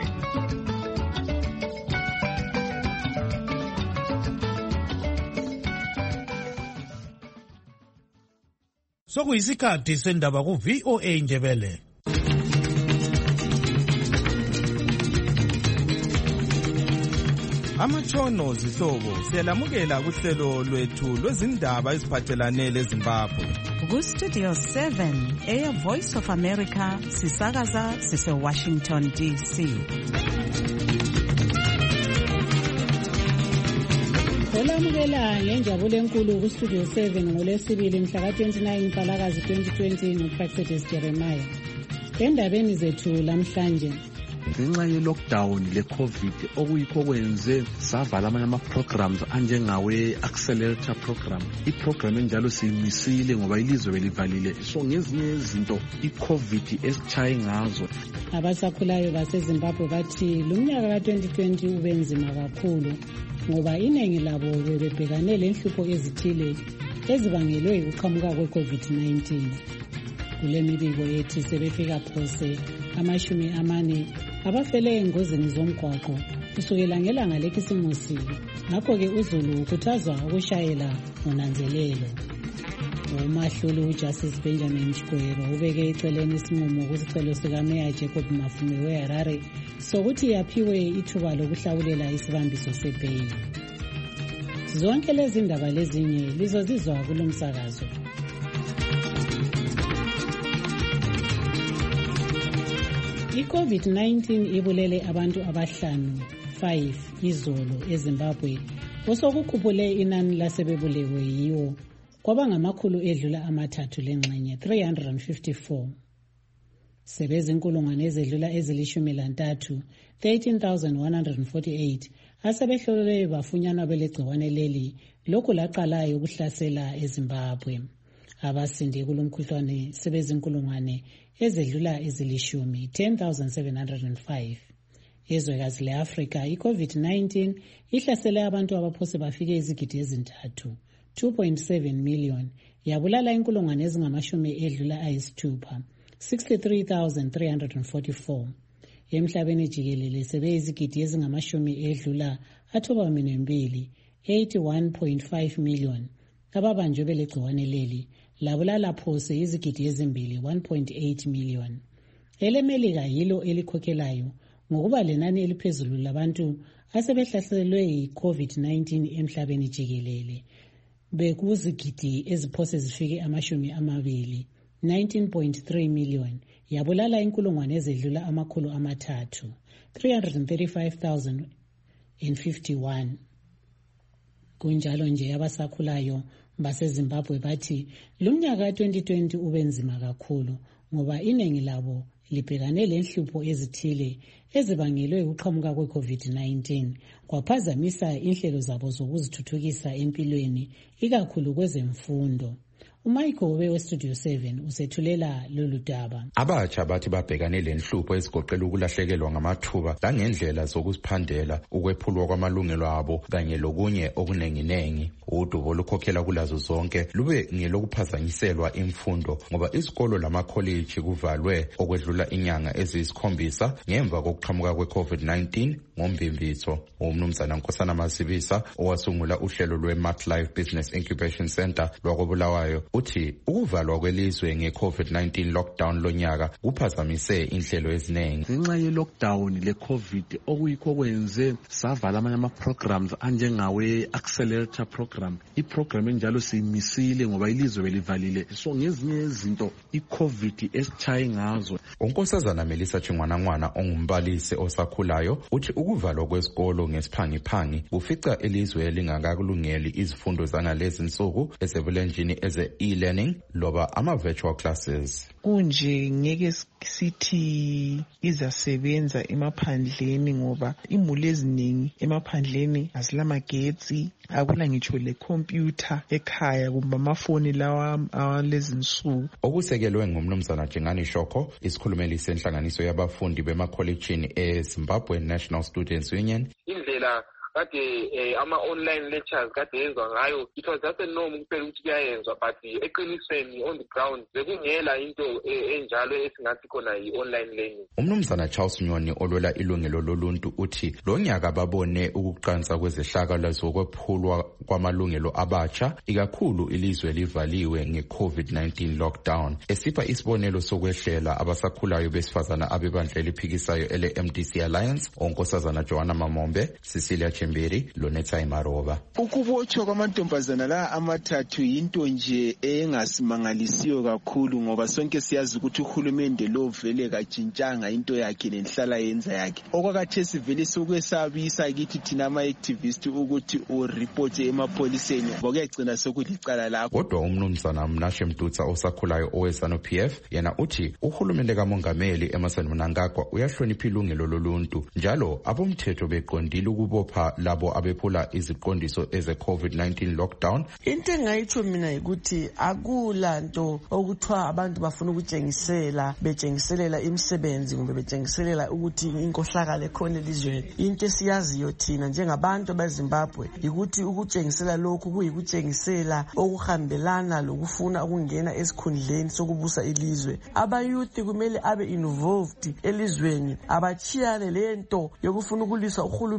Sokuyisikhathi sendaba ku-VOA Ndebele. Amatshono zihlobo siyalamukela kuhlelo lwethu lwezindaba eziphathelane leZimbabwe. Ku-Studio 7 Air Voice of America sisakaza sise-Washington DC. Olamukela ngenjabulo enkulu ku-Studio 7 ngoLwesibili mhla ka-29 Mpalakazi 2020 nguPractice Jeremiah. Endabeni zethu lamhlanje, ngenxa ye-lockdown le-COVID okuyikho kwenze savala amanye ama-programs anjengawe-accelerator program. I-program enjalo siyimisile ngoba ilizwe belivalile, so ngezinye izinto i-COVID esitshaye ngazo. Abasakhulayo baseZimbabwe bathi lo mnyaka ka-2020 ube nzima kakhulu ngoba iningi labo bebebhekane lenhlupho ezithile ezibangelwe ukuqhamuka kwe-COVID-19. Kule mibiko ethi sebefika phose 40 abafele engozini zomgwaqo kusukela ngelanga lekhisimusi. Ngakho-ke uZulu ukhuthazwa ukushayela ngonanzelelo. Umahluli uJustice Benjamin Chikwero ubeke eceleni isinqumo kusicelo sikaMeya Jacob Mafume weHarare sokuthi yaphiwe ithuba lokuhlawulela isibambiso sebheyi. Zonke lezi ndaba lezinye lizozizwa kulo msakazo. I-COVID-19 ibulele abantu 5 izolo eZimbabwe, osokukhuphule inani lasebebulewe yiwo kwabangamakhulu edlula 354. Sebezinkulungwane ezedlula ezili-13, 13,148 asebehlolwe bafunyanwa belegciwane leli lokhu laqalayo ukuhlasela eZimbabwe. Abasinde kulomkhuhlane sebezinkulungwane ezedlula ezili-10, 10,705. Ezwekazi le-Afrika, i-COVID-19 ihlasele abantu abaphose bafike izigidi ezintathu, 2.7 million, yabulala inkulungwane ezingama-60, 63,344. Emhlabeni jikelele sebeyizigidi ezingama-2, 81.5 million. Ababanjwe belegciwane leli labulala phose izigidi ezimbili, 1.8 million. EleMelika yilo elikhokhelayo ngokuba lenani eliphezulu labantu asebehlaselwe yi-COVID-19 emhlabeni jikelele. Bekuzigidi eziphose zifike 20, 19.3 million, yabulala inkulungwane ezedlula 300, 335,051. Kunjalo nje abasakhulayo baseZimbabwe bathi lo mnyaka 2020 ube nzima kakhulu ngoba iningi labo libhekane lenhlupho ezithile ezibangelwe ukuqhamuka kwe-COVID-19 kwaphazamisa inhlelo zabo zokuzithuthukisa empilweni ikakhulu kwezemfundo. uMichael Obe weStudio 7 usethulela lolu daba. Abatsha bathi babhekane lenhlupho ezigoqela ukulahlekelwa ngamathuba langendlela zokuziphandela, ukwephulwa kwamalungelo abo kanye lokunye okunenginengi. Udubo olukhokhela kulazo zonke lube ngelokuphazanyiselwa imfundo ngoba izikolo lamakholeji kuvalwe okwedlula inyanga eziyisi7 ngemva kokuqhamuka kwe-COVID-19 ngoMbimbiso. Umnumzana Nkosana Masibisa owasungula uhlelo lwe-Math Life Business Incubation Center lwakoBulawayo uthi ukuvalwa kwelizwe nge-COVID-19 lockdown lonyaka kuphazamise inhlelo eziningi. Ngenxa ye-lockdown le-COVID okuyikho kwenze savala amanye ama-programs anjengawe-accelerator program. I-program enjalo siyimisile ngoba ilizwe belivalile, so ngezinye izinto i-COVID esitshaye ngazo. uNkosazana Melissa Chingwanangwana ongumbalisi osakhulayo uthi ukuvalwa kwesikolo ngesiphangiphangi kufica ilizwe lingakakulungeli izifundo zangalezi nsuku esebulenjini eze e-learning loba ama-virtual classes. Kunje ngeke sithi izasebenza emaphandleni ngoba imuli eziningi emaphandleni azilamagetsi, akula ngitsho le-computer ekhaya kumbe amafoni lawa alezinsuku. Okusekelwe ngumnumzana Jengani Shoko, isikhulumeli senhlanganiso yabafundi bemakholejini eZimbabwe National Students Union. Indlela kade ama-online lectures kade yenzwa ngayo, it was just a norm kuphela ukuthi kuyayenzwa, but eqinisweni on the ground bekungela into enjalo esingathi khona yi-online learning. Umnumzana Charles Nyoni olwela ilungelo loluntu uthi lo nyaka babone ukuqansa kwezehlakalo zokwephulwa kwamalungelo abatsha, ikakhulu ilizwe livaliwe nge-COVID-19 lockdown. Esipha isibonelo sokwehlela abasakhulayo besifazana abebandla eliphikisayo ele-MDC Alliance, onkosazana Joanna Mamombe, Cecilia Chemberi, Loneta Imarova. Ukubotshwa kwamantombazana la amathathu yinto nje engasimangalisiyo kakhulu ngoba sonke siyazi ukuthi uhulumende lo vele kajintshanga into yakhe nenhlala yenza yakhe. Okwakhathesi vele sokwesabisa kithi thina ama-activist ukuthi uripote emapholiseni bokuyagcina sokulicala lakho. Kodwa umnumzana Mnashe Mdutsa osakhulayo owe-SANU-PF yena uthi uhulumende kamongameli Emmerson Mnangagwa uyahlonipha ilungelo loluntu, njalo abomthetho beqondile ukubopha labo abephula iziqondiso eze-COVID-19 lockdown. Into engayitsho mina ukuthi akula nto okuthiwa abantu bafuna betshengiselela imisebenzi kumbe betshengiselela ukuthi inkohlakalo ekhona elizweni. Into esiyaziyo thina njengabantu beZimbabwe ukuthi ukutshengisela lokhu kuyikutshengisela okuhambelana lokufuna ukungena esikhundleni sokubusa ilizwe. Abayouth kumele abe involved elizweni, abachiyane lento yokufuna ukulisa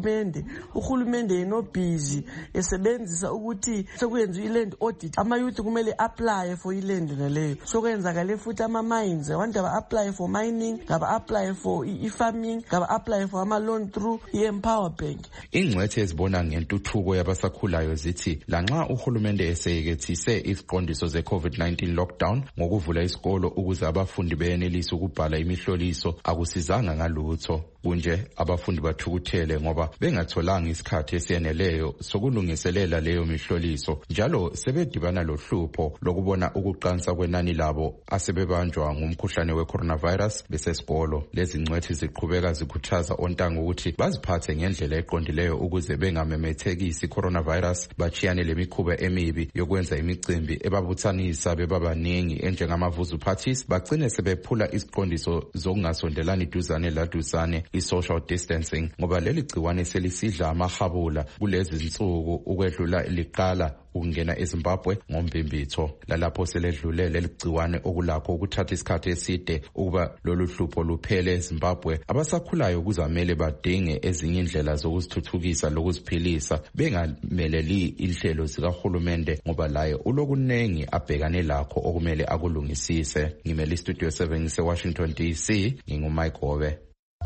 uhulumende yeno busy esebenzisa ukuthi sokwenziwa iland audit. Amayouth kumele apply for iland naleyo, sokwenzakale futhi ama-mines, abantu aba-apply for mining, ngaba-apply for i-farming, ngaba-apply for ama-loan through i-Empower Bank. Ingcwethe ezibona ngentuthuko yabasakhulayo zithi lanxa uhulumende eseyekethise iziqondiso ze-COVID-19 lockdown ngokuvula isikolo ukuze abafundi beyenelise ukubhala imihloliso, akusizanga ngalutho. Kunje abafundi bathukuthele ngoba bengatholanga isikhathi esiyeneleyo sokulungiselela leyo mihloliso, njalo sebedibana lohlupho lokubona ukuqansa kwenani labo asebebanjwa ngumkhuhlane we-coronavirus besesikolo. Lezi ngcwethi ziqhubeka zikhuthaza ontanga ukuthi baziphathe ngendlela eqondileyo ukuze bengamemethekisi i-coronavirus, bachiyane lemikhuba emibi yokwenza imicimbi ebabuthanisa bebabaningi enjengamavuzu parties, bagcine sebephula iziqondiso zokungasondelani duzane laduzane, i-social distancing, ngoba leli gciwane selisidla amahabula kulezi zinsuku ukwedlula liqala ukungena eZimbabwe ngombimbitho. Lalapho seledlule leli gciwane okulakho ukuthatha isikhathi eside ukuba lolu hlupho luphele eZimbabwe, abasakhulayo kuzamele badinge ezinye indlela zokuzithuthukisa lokuziphilisa, bengameleli inhlelo zikahulumende ngoba laye ulokunengi abhekane lakho okumele akulungisise. Ngimele iStudio 7 ngise-Washington DC, ngingumike Hove.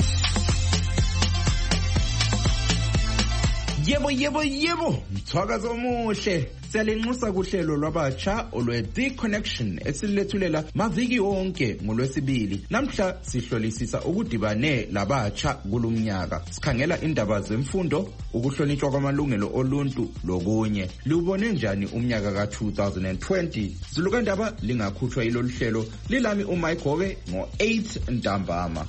Yebo, mthwakazo omuhle. Siyalenxusa kuhlelo lwabatsha olwe-The Connection esilethulela maviki onke ngolwesibili. Namhla sihlolisisa ukudibane labatsha kulumnyaka. Sikhangela indaba zemfundo, ukuhlonitshwa kwamalungelo oluntu lokunye. Liubone njani umnyaka ka-2020? Zilukandaba lingakhutshwa yilolu hlelo. Lilami uMike Hove ngo-8 ntambama.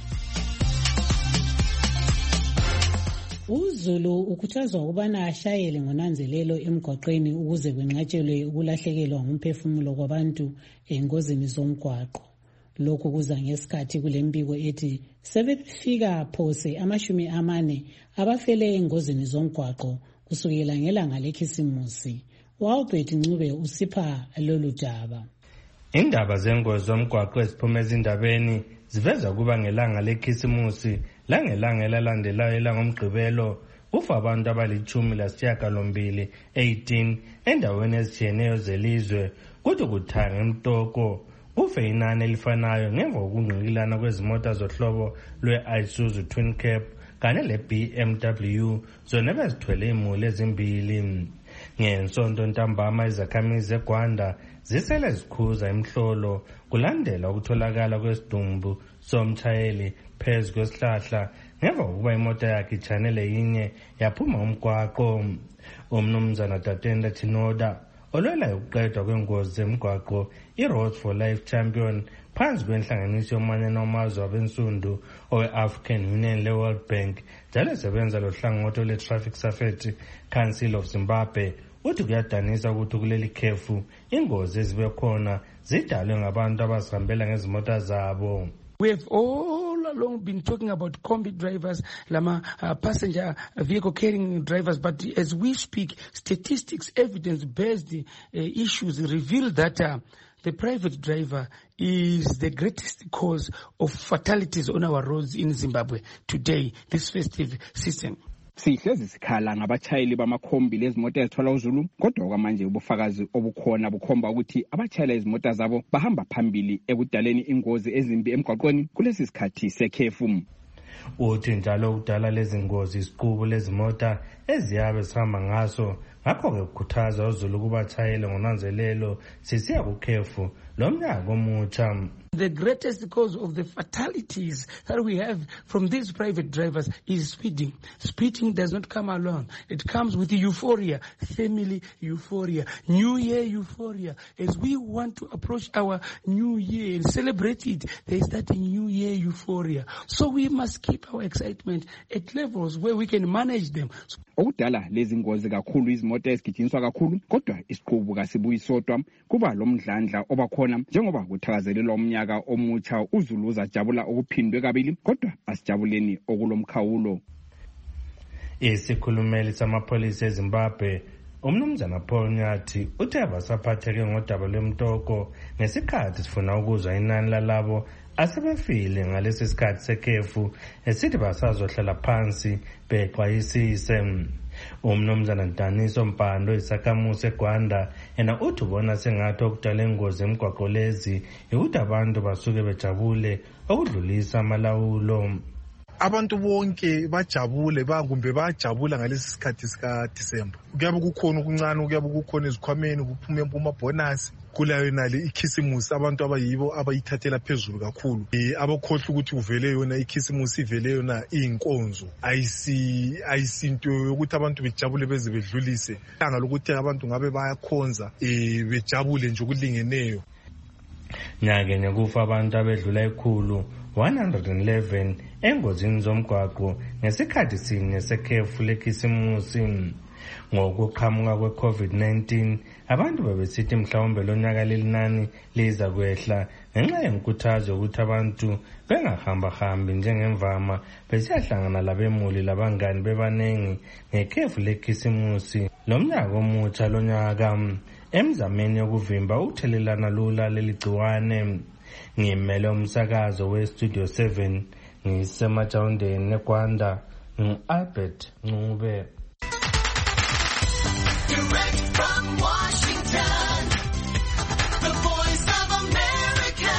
UZulu ukhuthazwa ukubana ashayele ngonanzelelo emgwaqeni ukuze kwenqatshelwe ukulahlekelwa ngumphefumulo kwabantu engozini zomgwaqo. Lokhu kuza ngesikhathi kulembiko ethi sebefika phose 40 abafele engozini zomgwaqo kusukela ngelanga lekhisimusi. Walbert Ncube usipha lolu daba. Indaba zengozi zomgwaqo eziphuma ezindabeni ziveza kuba ngelanga lekhisimusi langelanga elalandelayo elangomgqibelo kufa abantu abali-18 endaweni ezitshiyeneyo zelizwe, kuthi kuthanga eMtoko kufe inani elifanayo ngemva kokungqikilana kwezimota zohlobo lwe-Isuzu Twin Cab kanye le-BMW zona bezithwele imuli ezimbili. Ngensonto ntambama izakhamizi zeGwanda zisele zikhuza imhlolo kulandela ukutholakala kwesidumbu somtshayeli phezu kwesihlahla ngemva kokuba imoto yakhe itshanele yinye yaphuma umgwaqo. Umnumzana Tatenda Tinoda olwela ukuqedwa kwengozi zemgwaqo i-Roads for Life Champion phansi kwenhlanganiso yomanyano wamazwe abensundu owe-African Union le-World Bank njalo esebenza lohlangothi lwe-Traffic Safety Council of Zimbabwe. Uthi kuyadanisa ukuthi kuleli khefu ingozi ezibe khona zidalwe ngabantu abazihambela ngezimota zabo. We have all along been talking about combi drivers, passenger vehicle carrying drivers, but as we speak, statistics, evidence-based issues reveal that the private driver is the greatest cause of fatalities on our roads in Zimbabwe today, this festive season. Sihlezi sikhala ngabatshayeli bamakhombi lezimota ezithwala uZulu, kodwa kwamanje ubufakazi obukhona bukhomba ukuthi abatshayela izimota zabo bahamba phambili ekudaleni ingozi ezimbi emgwaqweni kulesi sikhathi sekhefu. Uthi njalo ukudala lezi ngozi isiqubu lezimota eziyabe sihamba ngaso, ngakho-ke kukhuthaza uZulu kubatshayele ngonanzelelo sisiya kukhefu lo mnyaka omutsha. The greatest cause of the fatalities that we have from these private drivers is speeding. Speeding does not come alone. It comes with euphoria, family euphoria, New Year euphoria. As we want to approach our New Year and celebrate it, there is that New Year euphoria. So we must keep our excitement at levels where we can manage them. Okudala lezi ngozi kakhulu izimota ezigijinyiswa kakhulu, kodwa isiqubu kasibuyi sodwa kuba lo mdlandla obakhona njengoba kuthakazelelwa umnyaka omutsha. uZulu uzajabula okuphindwe kabili, kodwa asijabuleni okulomkhawulo. Isikhulumeli samapholisa eZimbabwe umnumzana Paul Nyathi uthe abasaphatheke ngodaba lwemtoko ngesikhathi sifuna ukuzwa inani lalabo asebefile ngalesi sikhathi sekhefu esithi basazohlala phansi bexwayisise. Umnumzana Daniso Mpando isakhamuzi eGwanda yena uthi ubona sengathi okudala ingozi emgwaqo lezi ukuthi abantu basuke bejabule okudlulisa amalawulo. Abantu bonke bajabule kumbe bajabula ngalesi sikhathi sika December. Kuyabe kukhona ukuncane, kuyabe kukhona ezikhwameni, kuphume bonus. Kulayo nali ikhisimusi abantu abayibo abayithathela phezulu kakhulu. Abakhohle ukuthi uvele yona ikhisimusi ivele yona inkonzo. Ayisinto yokuthi abantu bejabule beze bedlulise. Langa lokuthi abantu ngabe bayakhonza bejabule nje ukulingeneyo. Nyake nekufa abantu abedlula ikhulu 111 engozini zomgwaqo ngesikhathi sinye sekhefu lekhisimusi. Ngokuqhamuka kwe-COVID-19 abantu babesithi mhlawumbe lonyaka lelinani liza kwehla ngenxa yenkuthazo ukuthi abantu bengahambahambi njengemvama besiyahlangana labemuli labangani bebanengi ngekhefu lekhisimusi lo mnyaka omutsha lonyaka emzameni yokuvimba ukuthelelana lula leligciwane. Ngimele umsakazo we-Studio 7 ngisemajawundeni eGwanda ngu-Albert Ncube. Direct from Washington, the Voice of America,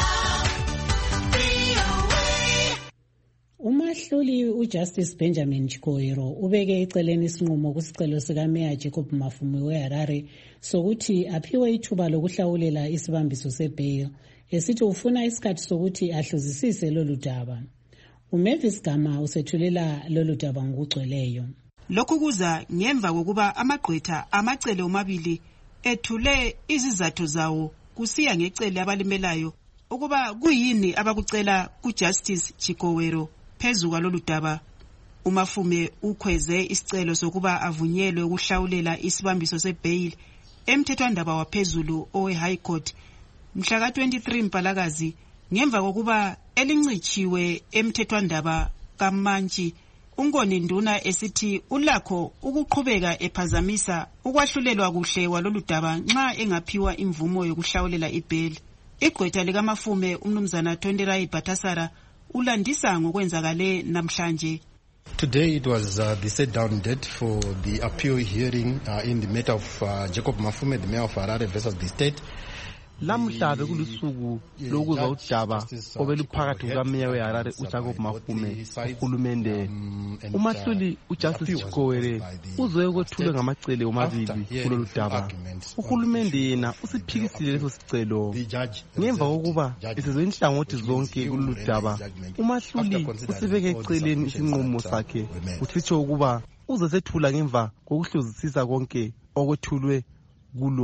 VOA. Umahluli uJustice Benjamin Chikoero ubeke eceleni isinqumo kusicelo sikaMeya Jacob Mafume weHarare sokuthi aphiwe ithuba lokuhlawulela isibambiso sebail esithi ufuna isikhathi sokuthi ahluzisise lolu daba. uMavis Gama usethulela lolu daba ngokugcweleyo. Lokhu kuza ngemva kokuba amagqwetha amacele omabili ethule izizathu zawo kusiya ngecele abalimelayo ukuba kuyini abakucela kuJustice Chikoero phezu kwalolu daba. uMafume ukhweze isicelo sokuba avunyelwe ukuhlawulela isibambiso sebail emthethwandaba waphezulu owe-High Court mhla ka-23 Mpalakazi ngemva kokuba elincichiwe emthethwandaba kaMantshi uNkoni Nduna esithi ulakho ukuqhubeka ephazamisa ukwahlulelwa kuhle walolu daba nxa engaphiwa imvumo yokuhlawulela ibail. Igqwetha likaMafume umnumzana Tonderai Bhatasara ulandisa ngokwenzakale namhlanje. Today it was the set down date for the appeal hearing in the matter of Jacob Mafume, the mayor of Harare versus the state. Lamhla bekulusuku lokuzwa udaba obeluphakathi kukameya weHarare uJacob Mafume uhulumende. Umahluli uJustice Chikoere uzoye kwethulwe ngamacele omabili kulolu daba. Uhulumende yena usiphikisile leso sicelo ngemva kokuba esizwe inhlangothi zonke kulolu daba. Umahluli usibeke eceleni isinqumo sakhe uthitsho ukuba uzosethula ngemva kokuhluzisisa konke okwethulwe kulo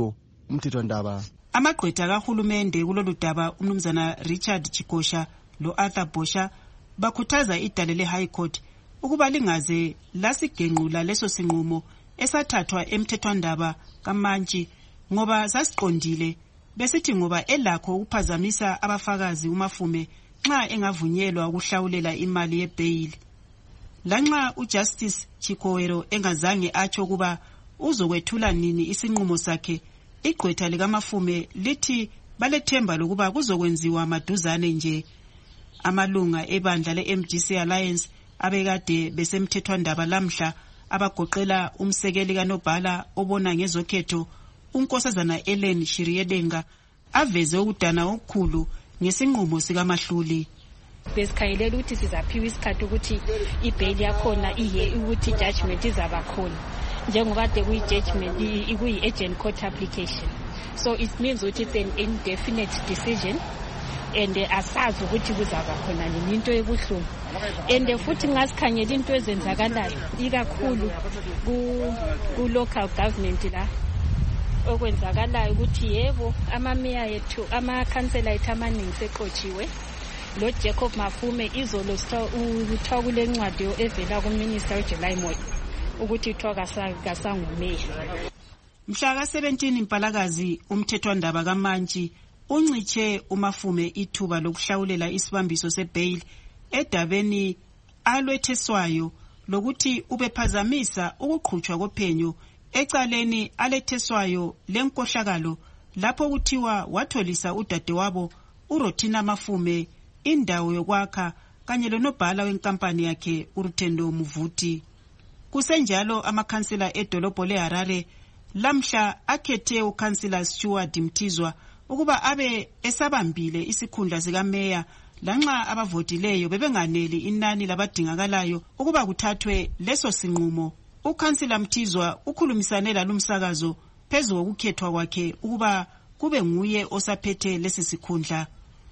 umthethwandaba. Amagqwetha kahulumende kulolu daba umnumzana Richard Chikosha lo-Arthur Bosha bakhuthaza idale le-High Court ukuba lingaze lasigenqula leso sinqumo esathathwa emthethwandaba kaMantshi ngoba sasiqondile besithi ngoba elakho ukuphazamisa abafakazi uMafume nxa engavunyelwa ukuhlawulela imali yebheyili. Lanxa uJustice Chikowero engazange atsho kuba uzokwethula nini isinqumo sakhe, igqwetha likaMafume lithi balethemba lokuba kuzokwenziwa maduzane nje. Amalunga ebandla le-MDC Alliance abekade besemthethwandaba lamhla abagoqela umsekeli kaNobhala obona ngezokhetho uNkosazana Ellen Shiriedenga aveze ukudana okukhulu ngesinqumo sikaMahluli. Besikhangelela ukuthi sizaphiwa isikhathi ukuthi ibheli yakhona ukuthi judgment izaba khona njengoba kade kuyi-judgment kuyi-agent court application, so it means ukuthi it's an indefinite decision and asazi ukuthi kuzaba khona nini, into ebuhlungu. And futhi ngasikhangela into ezenzakalayo ikakhulu ku-local government la okwenzakalayo ukuthi yebo amameya yethu amakhansela ethu amaningi seqotshiwe. Lo Jacob Mafume izolo uthiwa kule ncwadi evela kuminister uJuly Moyo ukuthi uthiwa kasangumeya. Mhla ka-17 Mpalakazi umthethwandaba kaMantshi unciche uMafume ithuba lokuhlawulela isibambiso sebheyili edabeni alwetheswayo lokuthi ubephazamisa ukuqhutshwa kophenyo ecaleni aletheswayo lenkohlakalo lapho kuthiwa watholisa udadewabo uRotina Mafume indawo yokwakha kanye lonobhala wenkampani yakhe uRutendo Muvuti. Kusenjalo amakhansela edolobho leHarare lamhla akhethe ukhansela Stuart Mtizwa ukuba abe esabambile isikhundla sikameya lanxa abavotileyo bebenganeli inani labadingakalayo ukuba kuthathwe leso sinqumo. Ukhansela Mtizwa ukhulumisane lalumsakazo phezu kokukhethwa kwakhe ukuba kube nguye osaphethe lesi sikhundla.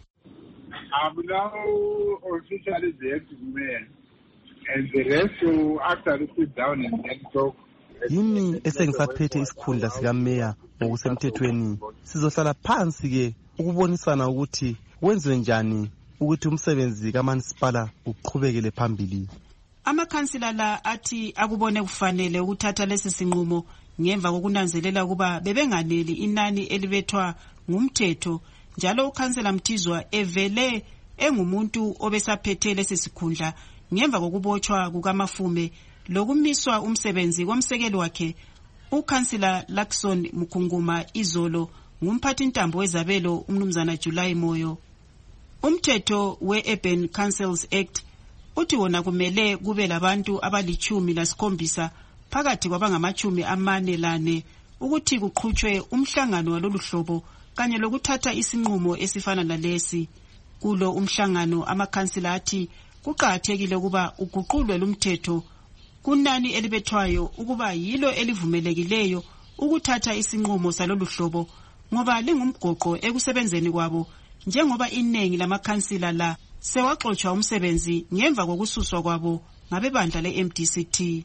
I'm now officially the acting mayor, and the rest will actually sit down and then talk. Yimi esengisaphethe isikhundla sikameya ngokusemthethweni. Sizohlala phansi ke ukubonisana ukuthi wenziwe njani ukuthi umsebenzi kaMansipala uqhubekele phambili. Amakhansila la athi akubone kufanele ukuthatha lesi sinqumo ngemva kokunanzelela ukuba bebenganeli inani elibethwa ngumthetho, njalo ukhansela Mtizwa evele engumuntu obesaphethe lesi sikhundla ngemva kokubotshwa kukaMafume lokumiswa umsebenzi komsekeli wakhe ukhansela Lakson Mukunguma izolo ngumphathi ntambo wezabelo umnumzana July Moyo. Umthetho we-Urban Councils Act uthi wona kumele kube labantu abali-17 phakathi kwabangama-44 ukuthi kuqhutshwe umhlangano walolu hlobo kanye lokuthatha isinqumo esifana nalesi. Kulo umhlangano amakhansila athi kuqakathekile ukuba uguqulwe lumthetho kunani elibethwayo ukuba yilo elivumelekileyo ukuthatha isinqumo salolu hlobo ngoba lingumgoqo ekusebenzeni kwabo, njengoba iningi lamakhansila la sewaxotshwa umsebenzi ngemva kokususwa kwabo ngabebandla le-MDCT.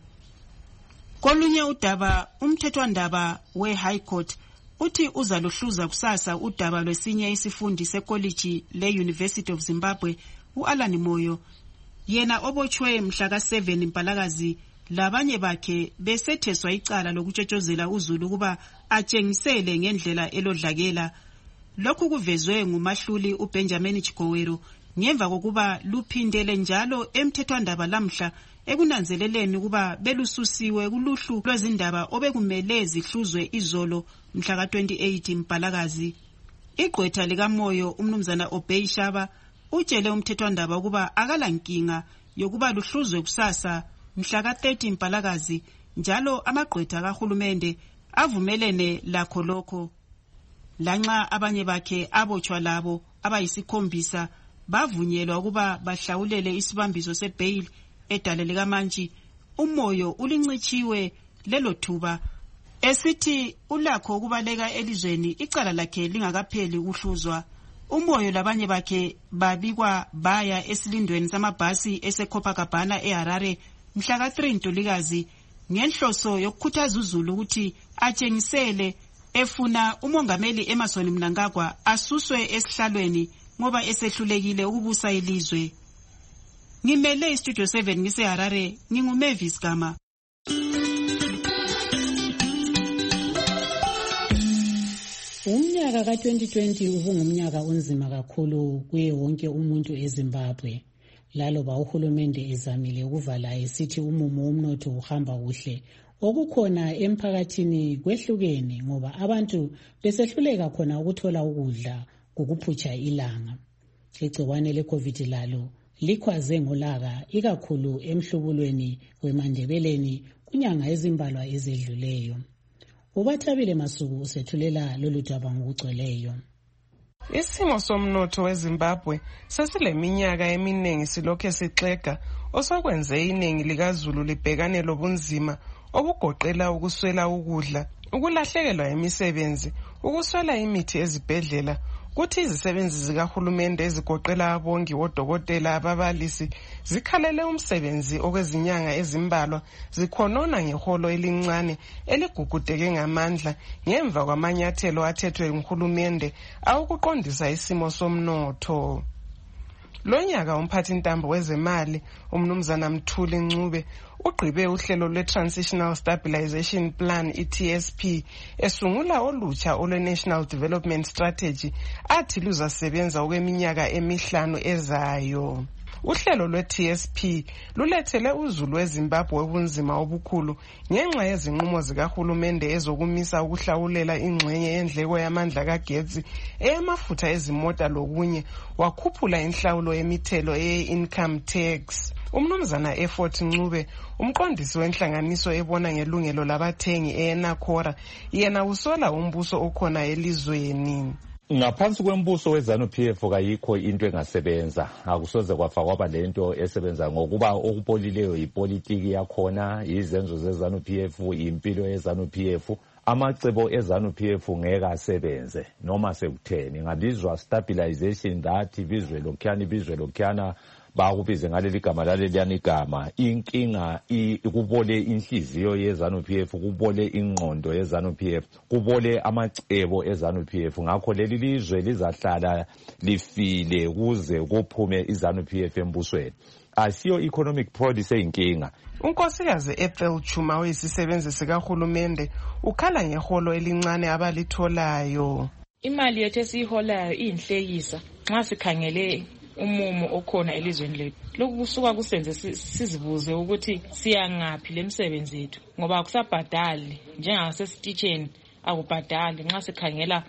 Kolunye udaba umthethwandaba we-High Court uthi uzaluhluza kusasa udaba lwesinye isifundi sekoliji le-University of Zimbabwe u-Alan Moyo, yena obotshwe mhla ka-7 Mpalakazi labanye bakhe besetheswa icala lokutshotshozela uZulu kuba atshengisele ngendlela elodlakela. Lokhu kuvezwe ngumahluli uBenjamin Chikowero ngemva kokuba luphindele njalo emthethwandaba lamhla ekunanzeleleni ukuba belususiwe kuluhlu lwezindaba obekumele zihluzwe izolo mhla ka-28 Mpalakazi. Igqwetha likaMoyo umnumzana Obey Shaba utshele umthethwandaba ukuba akalankinga yokuba luhluzwe kusasa mhla ka-30 Mpalakazi, njalo amagqwetha kahulumende avumelene lakho lokho. Lanxa abanye bakhe abotshwa labo abayi-7 bavunyelwa ukuba bahlawulele isibambiso sebheyili edale likaMantshi, uMoyo ulincichiwe lelo thuba esithi ulakho ukubaleka elizweni icala lakhe lingakapheli ukuhluzwa. uMoyo labanye bakhe babikwa baya esilindweni samabhasi eseCopacabana eHarare mhla ka-3 Ntulikazi ngenhloso yokukhuthaza uZulu ukuthi atshengisele efuna umongameli Emmerson Mnangagwa asuswe esihlalweni ngoba esehlulekile ukubusa ilizwe. Ngimele iStudio 7 ngiseHarare, nginguMavis Gama. Umnyaka ka-2020 ubungumnyaka onzima kakhulu kuye wonke umuntu eZimbabwe. Laloba uhulumende ezamile ukuvala esithi umumo womnotho uhamba kuhle, okukhona emphakathini kwehlukene ngoba abantu besehluleka khona ukuthola ukudla ukuphutsha ilanga. Igcikwane le-COVID lalo likhwaze ngolaka ikakhulu emhlubulweni weMandebeleni kunyanga ezimbalwa ezedluleyo. Ubathabile Masuku usethulela lolu daba ngokugcweleyo. Isimo somnotho weZimbabwe sesileminyaka eminingi silokhe sixega osokwenze iningi likaZulu libhekane lobunzima obugoqela ukuswela ukudla, ukulahlekelwa imisebenzi, ukuswela imithi ezibhedlela, kuthi izisebenzi zikahulumende ezigoqela abongi, odokotela, ababalisi zikhalele umsebenzi okwezinyanga ezimbalwa zikhonona ngeholo elincane eligugudeke ngamandla ngemva kwamanyathelo athethwe nguhulumende awukuqondisa isimo somnotho. Lonyaka umphathintambo wezemali umnumzana Mthuli Ncube ugqibe uhlelo lwe-Transitional Stabilization Plan i-TSP esungula olutsha olwe-National Development Strategy athi luzasebenza okweminyaka emihlanu ezayo. Uhlelo lwe-TSP lulethele uZulu weZimbabwe ubunzima obukhulu ngenxa yezinqumo zikahulumende ezokumisa ukuhlawulela ingxenye yendleko yamandla kagetsi, eyamafutha ezimota lokunye, wakhuphula inhlawulo yemithelo eye-income tax. Umnumzana Effort Ncube, umqondisi wenhlanganiso ebona ngelungelo labathengi eNakora, yena usola umbuso okhona elizweni. Ngaphansi kwembuso weZANU-PF kayikho into engasebenza, akusoze kwafa kwaba lento esebenza ngokuba okupolileyo ipolitiki yakhona, izenzo zeZANU-PF, impilo yeZANU-PF, amacebo eZANU-PF ngeke asebenze noma sekutheni. Ngabizwa stabilization that ibizwe lokhuyana bakubize ngaleli gama laleliyana igama. Inkinga kubole inhliziyo yeZANU-PF, kubole ingqondo yeZANU-PF, kubole amacebo eZANU-PF. Ngakho leli lizwe lizahlala lifile kuze kuphume iZANU-PF embusweni. Asiyo economic policy eyinkinga. Unkosikazi Ethel Chuma oyisisebenzi sikahulumende ukhala ngeholo elincane abalitholayo. Imali yethu esiyiholayo iyinhlekisa nxa sikhangele umumo okhona elizweni lethu. Lokhu kusuka kusenze sizibuze ukuthi siyangaphi lemsebenzi yethu ngoba akusabhadali njengasesititsheni, akubhadali nxa sikhangela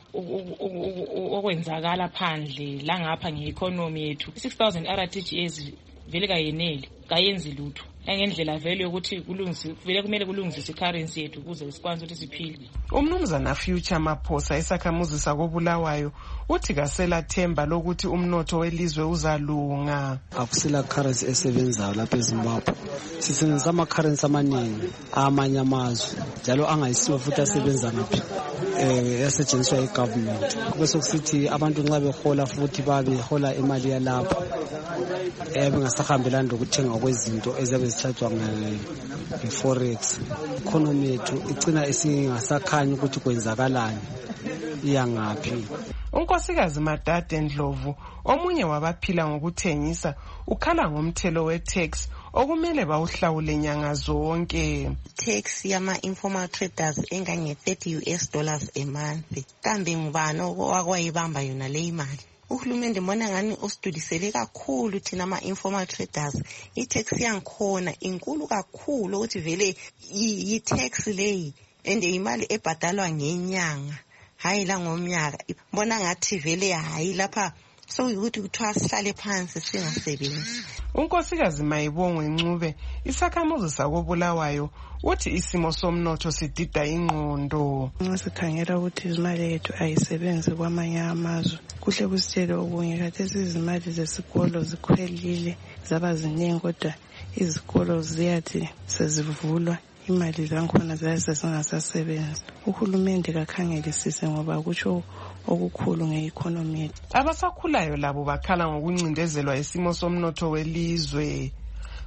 okwenzakala phandle langapha ngeeconomy yethu. 6000 RTGS vele kayeneli, kayenzi lutho. Ngendlela vele ukuthi vele kumele kulungiswe icurrency yethu ukuze sikwazi ukuthi siphile. Umnumzana Future Maphosa isakhamuzi sakobulawayo uthi kasela themba lokuthi umnotho welizwe uzalunga. Akusela currency esebenzayo lapha eZimbabwe. Sisebenzisa ama-currency amaningi amanye amazwe njalo angayisiwo futhi asebenza ngaphi yasetshenziswa yi-government. Bese kusithi abantu nxa behola futhi babehola imali yalapha bengasahambelani lokuthenga kwezinto ezabe zithathwa nge-forex. Economy yethu igcina isingasakhanyi ukuthi kwenzakalani, iyangaphi. Unkosikazi Madade Ndlovu, omunye wabaphila ngokuthengisa, ukhala ngomthelo we-tax okumele bawuhlawule nyanga zonke. Tax yama-informal traders engange-$30 a month. Kambe ngubani okwayibamba yona le imali? Uhulumende mbona ngani usidudisele kakhulu thina ama-informal traders. I-tax yankhona inkulu kakhulu ukuthi vele yi-tax leyi and imali ebhadalwa ngenyanga hayi la ngomnyaka. Mbona ngathi vele hayi lapha sokuyikuthi kuthiwa sihlale phansi singasebenzi. Unkosikazi Mayibongwe Ncube isakhamuzi sakobulawayo uthi isimo somnotho sidida ingqondo. Nxa sikhangela ukuthi izimali yethu ayisebenzi kwamanye amazwe, kuhle kusitshele okunye khathesi izimali zesikolo zikhwelile zaba ziningi kodwa izikolo ziyathi sezivulwa imali zankhona zasezingasasebenzi. Uhulumende kakhangelisise ngoba kutsho okukhulu nge-economy yethu. Abasakhulayo labo bakhala ngokuncindezelwa isimo somnotho welizwe.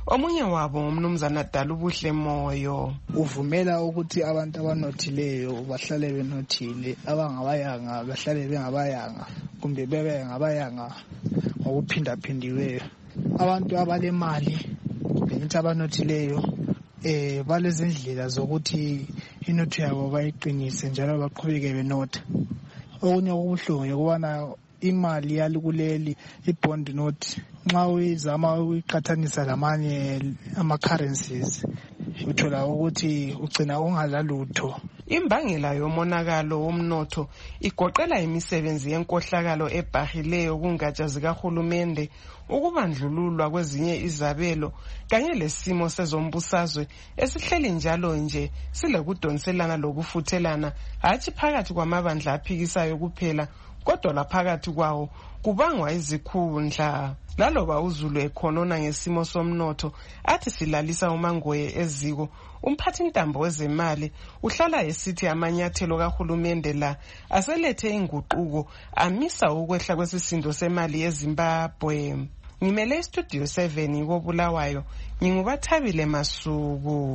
omunye wabo umnumzana Dalubuhle Moyo. Uvumela ukuthi abantu abanothileyo bahlale benothile, abangabayanga bahlale bengabayanga, kumbe bebe ngabayanga ngokuphindaphindiweyo. Abantu abalemali ngithi abanothileyo balezindlela zokuthi inotho yabo bayiqinise njalo baqhubeke benotha. Okunye okubuhlungu ukubana imali yalikuleli ibond note nxa uyizama ukuyiqhathanisa lamanye ama-currencies uthola ukuthi ugcina ungalalutho. Imbangela yomonakalo womnotho igoqela imisebenzi yenkohlakalo ebhahileyo kungatsha zikahulumende, ukubandlululwa kwezinye izabelo kanye lesimo sezombusazwe esihleli njalo nje silekudonselana lokufuthelana, hatshi phakathi kwamabandla aphikisayo kuphela kodwa laphakathi kwawo kubangwa izikhundla. Laloba uZulu ekhonona ngesimo somnotho athi silalisa uMangoye eziko, umphathi ntambo wezemali uhlala esithi amanyathelo kahulumende la aselethe inguquko amisa ukwehla kwesisindo semali yeZimbabwe. Ngimele istudio 7 koBulawayo, ngingubathabile Masuku.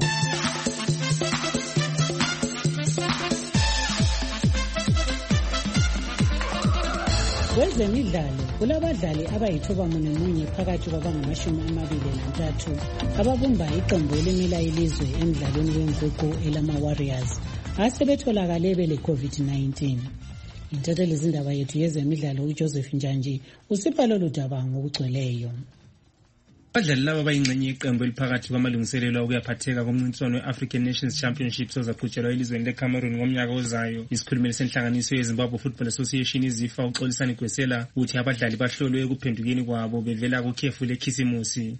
Kwezemidlalo kulabadlali abayithoba munye phakathi kwabangama23 ababumba iqembu elimela ilizwe emidlalweni wenguqu elama-Warriors asebetholakale bele COVID-19. Intatheli zindaba yethu yezemidlalo uJoseph Njanji usipha lolu daba ngokugcweleyo. Abadlali laba bayingxenye yeqembu eliphakathi kwamalungiselelo okuyaphatheka komncintiswano we-African Nations Championships ozaqhutshelwa elizweni leCameroon ngomnyaka ozayo. Isikhulumeli senhlanganiso yeZimbabwe Football Association iZIFA uXolisani Gwesela uthi abadlali bahlolwe ekuphendukeni kwabo bevela kukhefu lekhisimusi.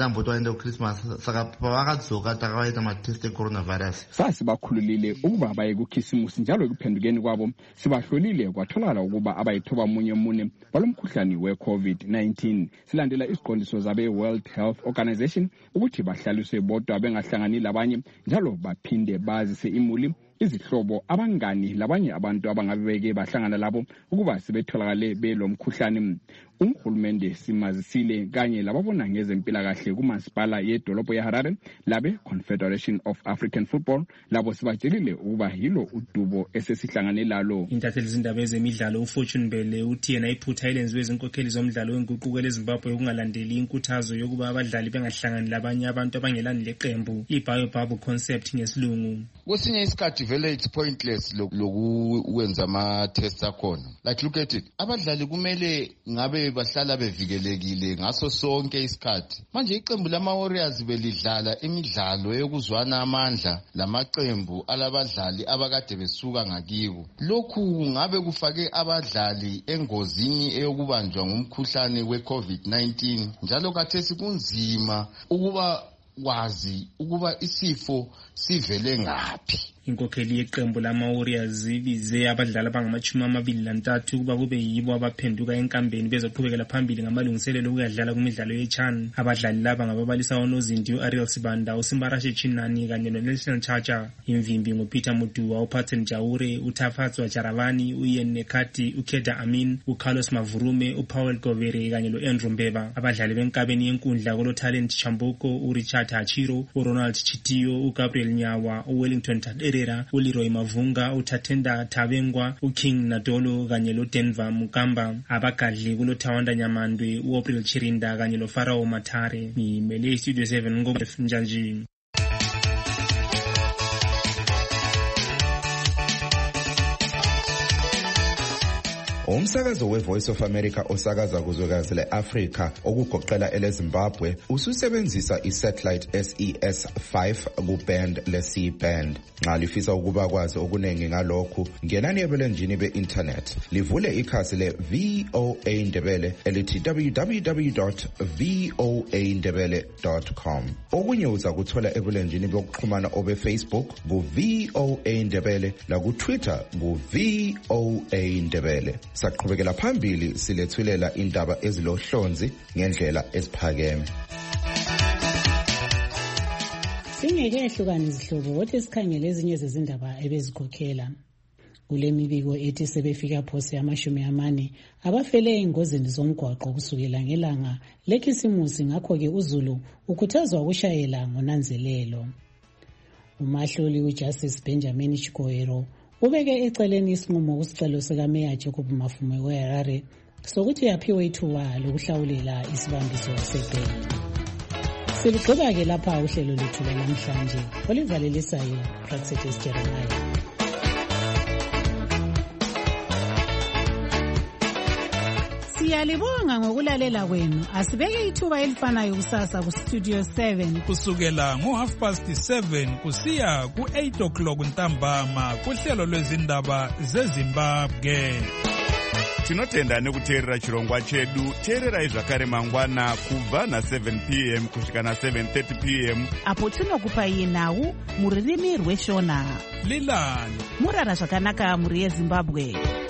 Sasibakhululile ukuba baye kukhisimusi njalo ekuphendukeni kwabo sibahlolile kwatholakala ukuba abayithoba munye balomkhuhlane we-COVID-19. Silandela isiqondiso zabe World Health Organization ukuthi bahlaliswe bodwa bengahlangani labanye njalo baphinde bazise imuli, izihlobo, abangani labanye abantu abangabe beke bahlangana labo ukuba sebetholakale belomkhuhlane. Uhulumende simazisile kanye lababona ngezempilakahle kumasipala yedolobho yaHarare labe Confederation of African Football labo sibatshelile ukuba yilo udubo esesihlangane lalo. Intatheli zindaba ezemidlalo uFortune Mbele uthi yena iphutha elenziwe izinkokheli zomdlalo wenguquko leZimbabwe ukungalandeli inkuthazo yokuba abadlali bengahlangani labanye abantu abangelani leqembu, i-bio-bubble concept ngesilungu. Kwesinye isikhathi vele it's pointless lokwenza ama-test akhona. Like look at it, abadlali kumele ngabe bahlala bevikelekile ngaso sonke isikhathi. Manje iqembu lama-Warriors belidlala imidlalo yokuzwana amandla lamaqembu alabadlali abakade besuka ngakibo. Lokhu ngabe kufake abadlali engozini eyokubanjwa ngumkhuhlane we-COVID-19 njalo khathesi kunzima ukuba wazi ukuba isifo sivele ngaphi. Inkokheli yeqembu lama-Warriors ibize abadlali abangama-23 ukuba kube yibo abaphenduka enkambeni bezoqhubekela phambili ngamalungiselelo okuyadlala kumidlalo ye-CHAN. Abadlali laba ngababalisa uNozindi u-Ariel Sibanda, uSimbarashe Chinani kanye noNelson Chacha. Imvimbi nguPeter Muduwa, uPatton Jaure, uTafatswa Jaravani, uIan Nekati, uKeda Amin, uCarlos Mavurume, uPowell Govere kanye noAndrew Mbeba. Abadlali benkabeni yenkundla kuloTalent Chamboko, uRichard Hachiro, uRonald Chitiyo, uGabriel Nyawa, uWellington Erera, uLeroy Mavunga, uThatenda Thabengwa, uKing Nadolo kanye loDenver Mukamba. Abagadli kuloThawanda Nyamandwe, uApril Chirinda kanye loFarao Matare. Ngimele Studio 7 ngoNjanji. Umsakazo weVoice of America osakaza kuzwekazi leAfrika okugoqela eleZimbabwe ususebenzisa isatellite SES5 kuband le-C-band. Nxa lifisa ukuba kwazi okunengi ngalokhu, ngenani ebulenjini be-internet. Livule ikhasi le-VOA Ndebele elithi www.voandebele.com. Okunye uza kuthola ebulenjini bokuxhumana obe-Facebook ku-VOA Ndebele laku-Twitter ku-VOA Ndebele. Saqhubekela phambili silethulela indaba ezilohlonzi ngendlela eziphakeme. Singeke ehlukane izihlobo kodwa sikhangele ezinye zezindaba ebezikhokhela. Kule mibiko ethi sebefika phosi yama40 abafele engozini zomgwaqo kusukela ngelanga lekhisimusi, ngakho-ke uZulu ukhuthazwa ukushayela ngonanzelelo. Umahloli uJustice Benjamin Chikoero ubeke eceleni isinqumo kusicelo sikaMeya Jacob Mafume weHarare sokuthi yaphiwe ithuba lokuhlawulela isibambiso sebheli. Siligqiba-ke lapha uhlelo lethu lanamhlanje olivalelisayo Praxedes Jeremiah. Siyalibonga ngokulalela kwenu. Asibeke ithuba elifanayo kusasa ku Studio 7 kusukela ngo7:30 kusiya ku8 ntambama kuhlelo lwezindaba zeZimbabwe. Tinotenda nekuteerera chirongwa chedu. Teererai zvakare mangwana kubva na7 p.m. kusvika na7:30 p.m. apo tinokupai nhau muririmi rweshona. Lilani murara zvakanaka muri yeZimbabwe.